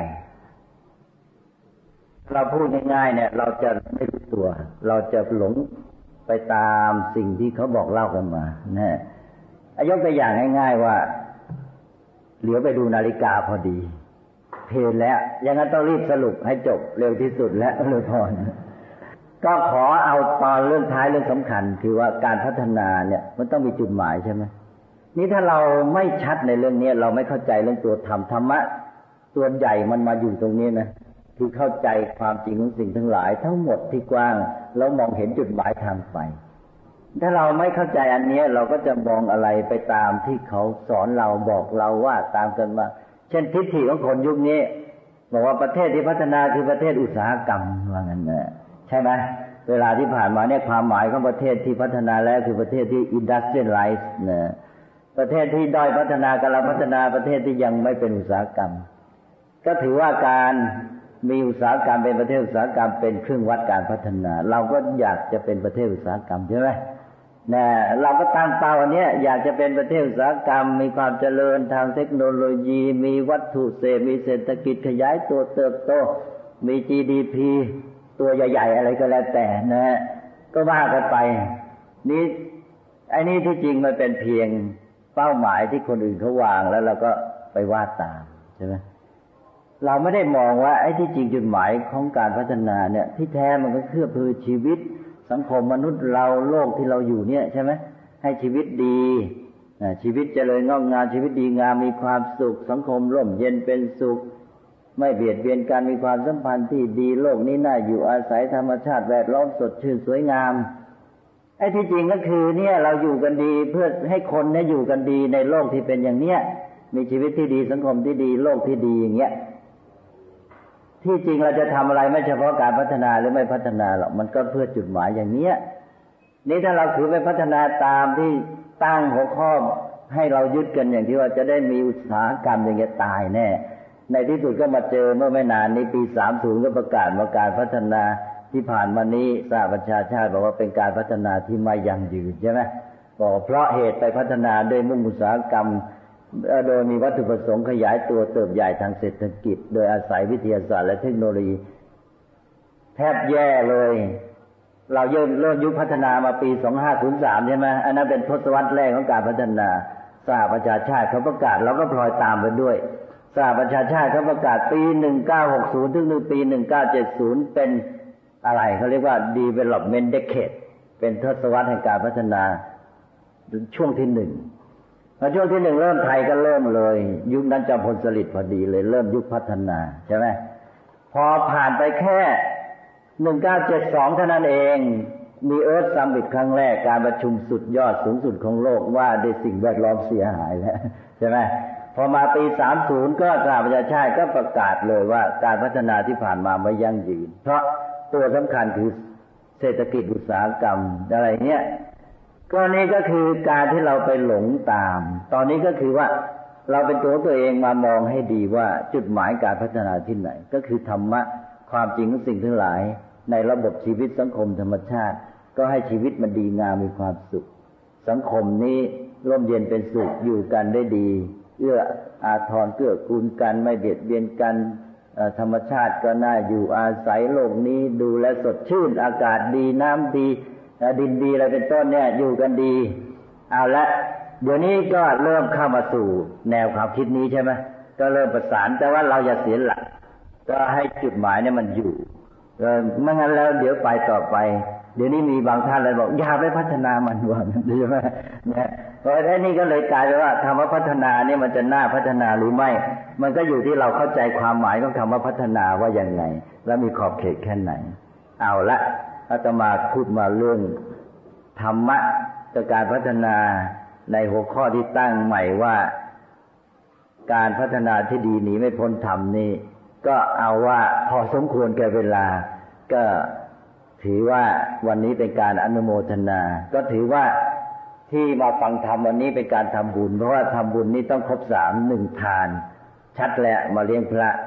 เราพูดง่ายๆเนี่ยเราจะไม่รู้ตัวเราจะหลงไปตามสิ่งที่เขาบอกเล่ากันมานะยกตัวอย่างง่ายๆว่าเหลียวไปดูนาฬิกาพอดีเพลแล้วอย่างนั้นต้องรีบสรุปให้จบเร็วที่สุดและเลยพอก็ขอเอาตอนเรื่องท้ายเรื่องสำคัญคือว่าการพัฒนาเนี่ยมันต้องมีจุดหมายใช่ไหมนี่ถ้าเราไม่ชัดในเรื่องนี้เราไม่เข้าใจเรื่องตัวธรรมะตัวใหญ่มันมาอยู่ตรงนี้นะคือเข้าใจความจริงของสิ่งทั้งหลายทั้งหมดที่กว้างแล้วมองเห็นจุดหมายทางไปถ้าเราไม่เข้าใจอันนี้เราก็จะมองอะไรไปตามที่เขาสอนเราบอกเราว่าตามกันมาเช่นทิฏฐิของคนยุคนี้บอกว่าประเทศที่พัฒนาคือประเทศอุตสาหกรรมว่างั้นนะใช่ไหมเวลาที่ผ่านมาเนี่ยความหมายของประเทศที่พัฒนาแล้วคือประเทศที่ industrialize นะประเทศที่ด้อยพัฒนากำลังพัฒนาประเทศที่ยังไม่เป็นอุตสาหกรรมก็ถือว่าการมีอุตสาหกรรมเป็นประเทศอุตสาหกรรมเป็นเครื่องวัดการพัฒนาเราก็อยากจะเป็นประเทศอุตสาหกรรมใช่ไหมนะเราก็ตั้งเป้าอันนี้อยากจะเป็นประเทศอุตสาหกรรมมีความเจริญทางเทคโนโลยีมีวัตถุเสพมีเศรษฐกิจขยายตัวเติบโตมี GDP ตัวใหญ่ๆอะไรก็แล้วแต่นะก็ว่ากันไปนี่ไอ้นี่ที่จริงมันเป็นเพียงเป้าหมายที่คนอื่นเขาวางแล้วเราก็ไปวาดตามใช่ไหมเราไม่ได้มองว่าไอ้ที่จริงจุดหมายของการพัฒนาเนี่ยที่แท้มันก็คือเพื่อชีวิตสังคมมนุษย์เราโลกที่เราอยู่เนี่ยใช่ไหมให้ชีวิตดีชีวิตเจริญงอกงามชีวิตดีงามมีความสุขสังคมร่มเย็นเป็นสุขไม่เบียดเบียนกันมีความสัมพันธ์ที่ดีโลกนี้น่าอยู่อาศัยธรรมชาติแวดล้อมสดชื่นสวยงามไอ้ที่จริงก็คือเนี่ยเราอยู่กันดีเพื่อให้คนเนี่ยอยู่กันดีในโลกที่เป็นอย่างเนี้ยมีชีวิตที่ดีสังคมที่ดีโลกที่ดีอย่างเงี้ยที่จริงเราจะทำอะไรไม่เฉพาะการพัฒนาหรือไม่พัฒนาหรอกมันก็เพื่อจุดหมายอย่างเนี้ยนี่ถ้าเราถือไปพัฒนาตามที่ตั้งหัวข้อให้เรายึดกันอย่างที่ว่าจะได้มีอุตสาหกรรมอย่างเงี้ยตายแน่ในที่สุดก็มาเจอเมื่อไม่นานนี้ปี30ก็ประกาศว่าการพัฒนาที่ผ่านมานี้สหประชาชาติบอกว่าเป็นการพัฒนาที่ไม่ยั่งยืนใช่ไหมบอกเพราะเหตุไปพัฒนาด้วยมุ่งอุตสาหกรรมโดยมีวัตถุประสงค์ขยายตัวเติบใหญ่ทางเศรษฐกิจโดยอาศัยวิทยาศาสตร์และเทคโนโลยีแทบแย่เลยเราเริ่มยุคพัฒนามาปี2503ใช่ไหมอันนั้นเป็นทศวรรษแรกของการพัฒนาสหประชาชาติเขาประกาศเราก็พลอยตามไปด้วยสหประชาชาติเขาประกาศปี1960ถึงปี1970เป็นอะไรเขาเรียกว่า development decade เป็นทศวรรษแห่งการพัฒนาช่วงที่1พอช่วงที่1เริ่มไทยก็เริ่มเลยยุคนั้นจอมพลสฤษดิ์พอดีเลยเริ่มยุคพัฒนาใช่ไหมพอผ่านไปแค่1972เท่านั้นเองมีเอิร์ธซัมมิตครั้งแรกการประชุมสุดยอดสูงสุดของโลกว่าด้วยสิ่งแวดล้อมเสียหายแล้วใช่ไหมพอมาปี30ก็สหประชาชาติก็ประกาศเลยว่าการพัฒนาที่ผ่านมาไม่ยั่งยืนเพราะตัวสำคัญคือเศรษฐกิจอุตสาหกรรมอะไรเงี้ยก็นี่ก็คือการที่เราไปหลงตามตอนนี้ก็คือว่าเราเป็นตัวเองมามองให้ดีว่าจุดหมายการพัฒนาที่ไหนก็คือธรรมะความจริงของสิ่งทั้งหลายในระบบชีวิตสังคมธรรมชาติก็ให้ชีวิตมันดีงามมีความสุขสังคมนี้ร่มเย็นเป็นสุขอยู่กันได้ดีเอื้ออาทรเกื้อกูลกันไม่เบียดเบียนกันธรรมชาติก็น่าอยู่อาศัยโลกนี้ดูแลสดชื่นอากาศดีน้ำดีดินดีอะไรเป็นต้นเนี่ยอยู่กันดีเอาละเดี๋ยวนี้ก็เริ่มเข้ามาสู่แนวความคิดนี้ใช่ไหมก็เริ่มประสานแต่ว่าเราอย่าเสียหลักก็ให้จุดหมายเนี่ยมันอยู่ไม่งั้นแล้วเดี๋ยวไปต่อไปเดี๋ยวนี้มีบางท่านเลยบอกอย่าไปพัฒนามันว่าใช่ไหมเนี่ยเพราะฉะนั้นนี่ก็เลยกลายเป็นว่าคำว่าพัฒนาเนี่ยมันจะน่าพัฒนาหรือไม่มันก็อยู่ที่เราเข้าใจความหมายของคำว่าพัฒนาว่ายังไงและมีขอบเขตแค่ไหนเอาละอาตมาพูดมาเรื่องธรรมะกับการพัฒนาในหัวข้อที่ตั้งใหม่ว่าการพัฒนาที่ดีหนีไม่พ้นธรรมนี่ก็เอาว่าพอสมควรแก่เวลาก็ถือว่าวันนี้เป็นการอนุโมทนาก็ถือว่าที่มาฟังธรรมวันนี้เป็นการทำบุญเพราะว่าทำบุญนี้ต้องครบ3 1ทานชัดแล้วมาเลี้ยงพระ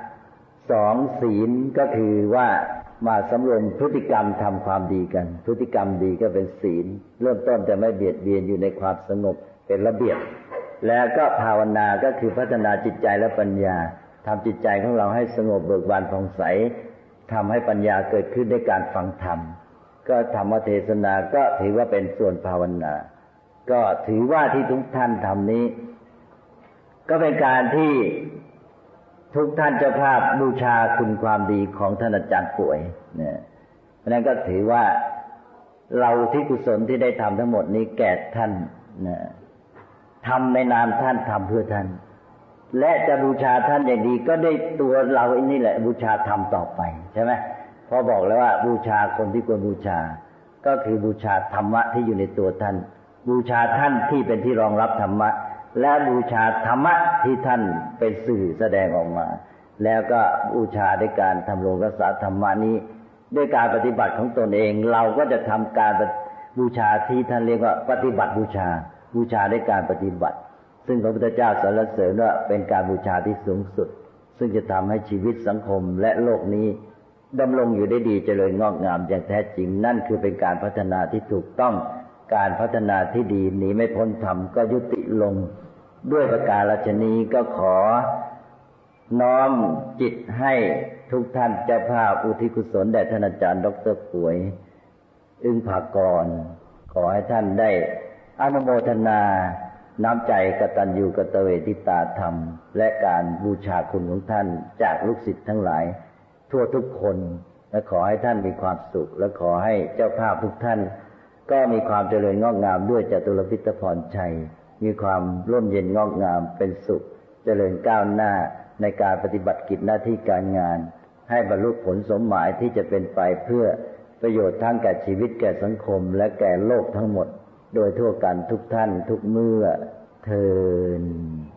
2ศีลก็คือว่ามาสำรวมพฤติกรรมทำความดีกันพฤติกรรมดีก็เป็นศีลเริ่มต้นจะไม่เบียดเบียนอยู่ในความสงบเป็นระเบียบแล้วก็ภาวนาก็คือพัฒนาจิตใจและปัญญาทำจิตใจของเราให้สงบเบิกบานผ่องใสทำให้ปัญญาเกิดขึ้นด้วยการฟังธรรมก็ธรรมเทศนาก็ถือว่าเป็นส่วนภาวนาก็ถือว่าที่ทุกท่านทำนี้ก็เป็นการที่ทุกท่านเจ้าภาพบูชาคุณความดีของท่านอาจารย์ป่วยเนี่ยเพราะนั้นก็ถือว่าเราที่กุศลที่ได้ทำทั้งหมดนี้แก่ท่านนะทำในนามท่านทำเพื่อท่านและจะบูชาท่านอย่างดีก็ได้ตัวเราอันนี้แหละบูชาธรรมต่อไปใช่ไหมพอบอกแล้วว่าบูชาคนที่ควรบูชาก็คือบูชาธรรมะที่อยู่ในตัวท่านบูชาท่านที่เป็นที่รองรับธรรมะและบูชาธรรมะที่ท่านเป็นสื่อแสดงออกมาแล้วก็บูชาด้วยการทำรงรักษาธรรมะนี้ด้วยการปฏิบัติของตนเองเราก็จะทำการบูชาที่ท่านเรียกว่าปฏิบัติบูชาด้วยการปฏิบัติซึ่งพระพุทธเจ้าสรรเสริญว่าเป็นการบูชาที่สูงสุดซึ่งจะทำให้ชีวิตสังคมและโลกนี้ดำรงอยู่ได้ดีเจริญงอกงามอย่างแท้จริงนั่นคือเป็นการพัฒนาที่ถูกต้องการพัฒนาที่ดีหนีไม่พ้นธรรมก็ยุติลงด้วยประการฉะนี้ก็ขอน้อมจิตให้ทุกท่านเจ้าภาพอุทิศกุศลแด่ท่านอาจารย์ดร.ป่วยอึ้งภากรขอให้ท่านได้อนุโมทนาน้ำใจกตัญญูกตเวทิตาธรรมและการบูชาคุณของท่านจากลูกศิษย์ทั้งหลายทั่วทุกคนและขอให้ท่านมีความสุขและขอให้เจ้าภาพทุกท่านก็มีความเจริญงอกงามด้วยจตุรพิทพรชัยมีความร่มเย็นงอกงามเป็นสุขเจริญก้าวหน้าในการปฏิบัติกิจหน้าที่การงานให้บรรลุผลสมหมายที่จะเป็นไปเพื่อประโยชน์ทั้งแก่ชีวิตแก่สังคมและแก่โลกทั้งหมดโดยทั่วกันทุกท่านทุกเมื่อเทอญ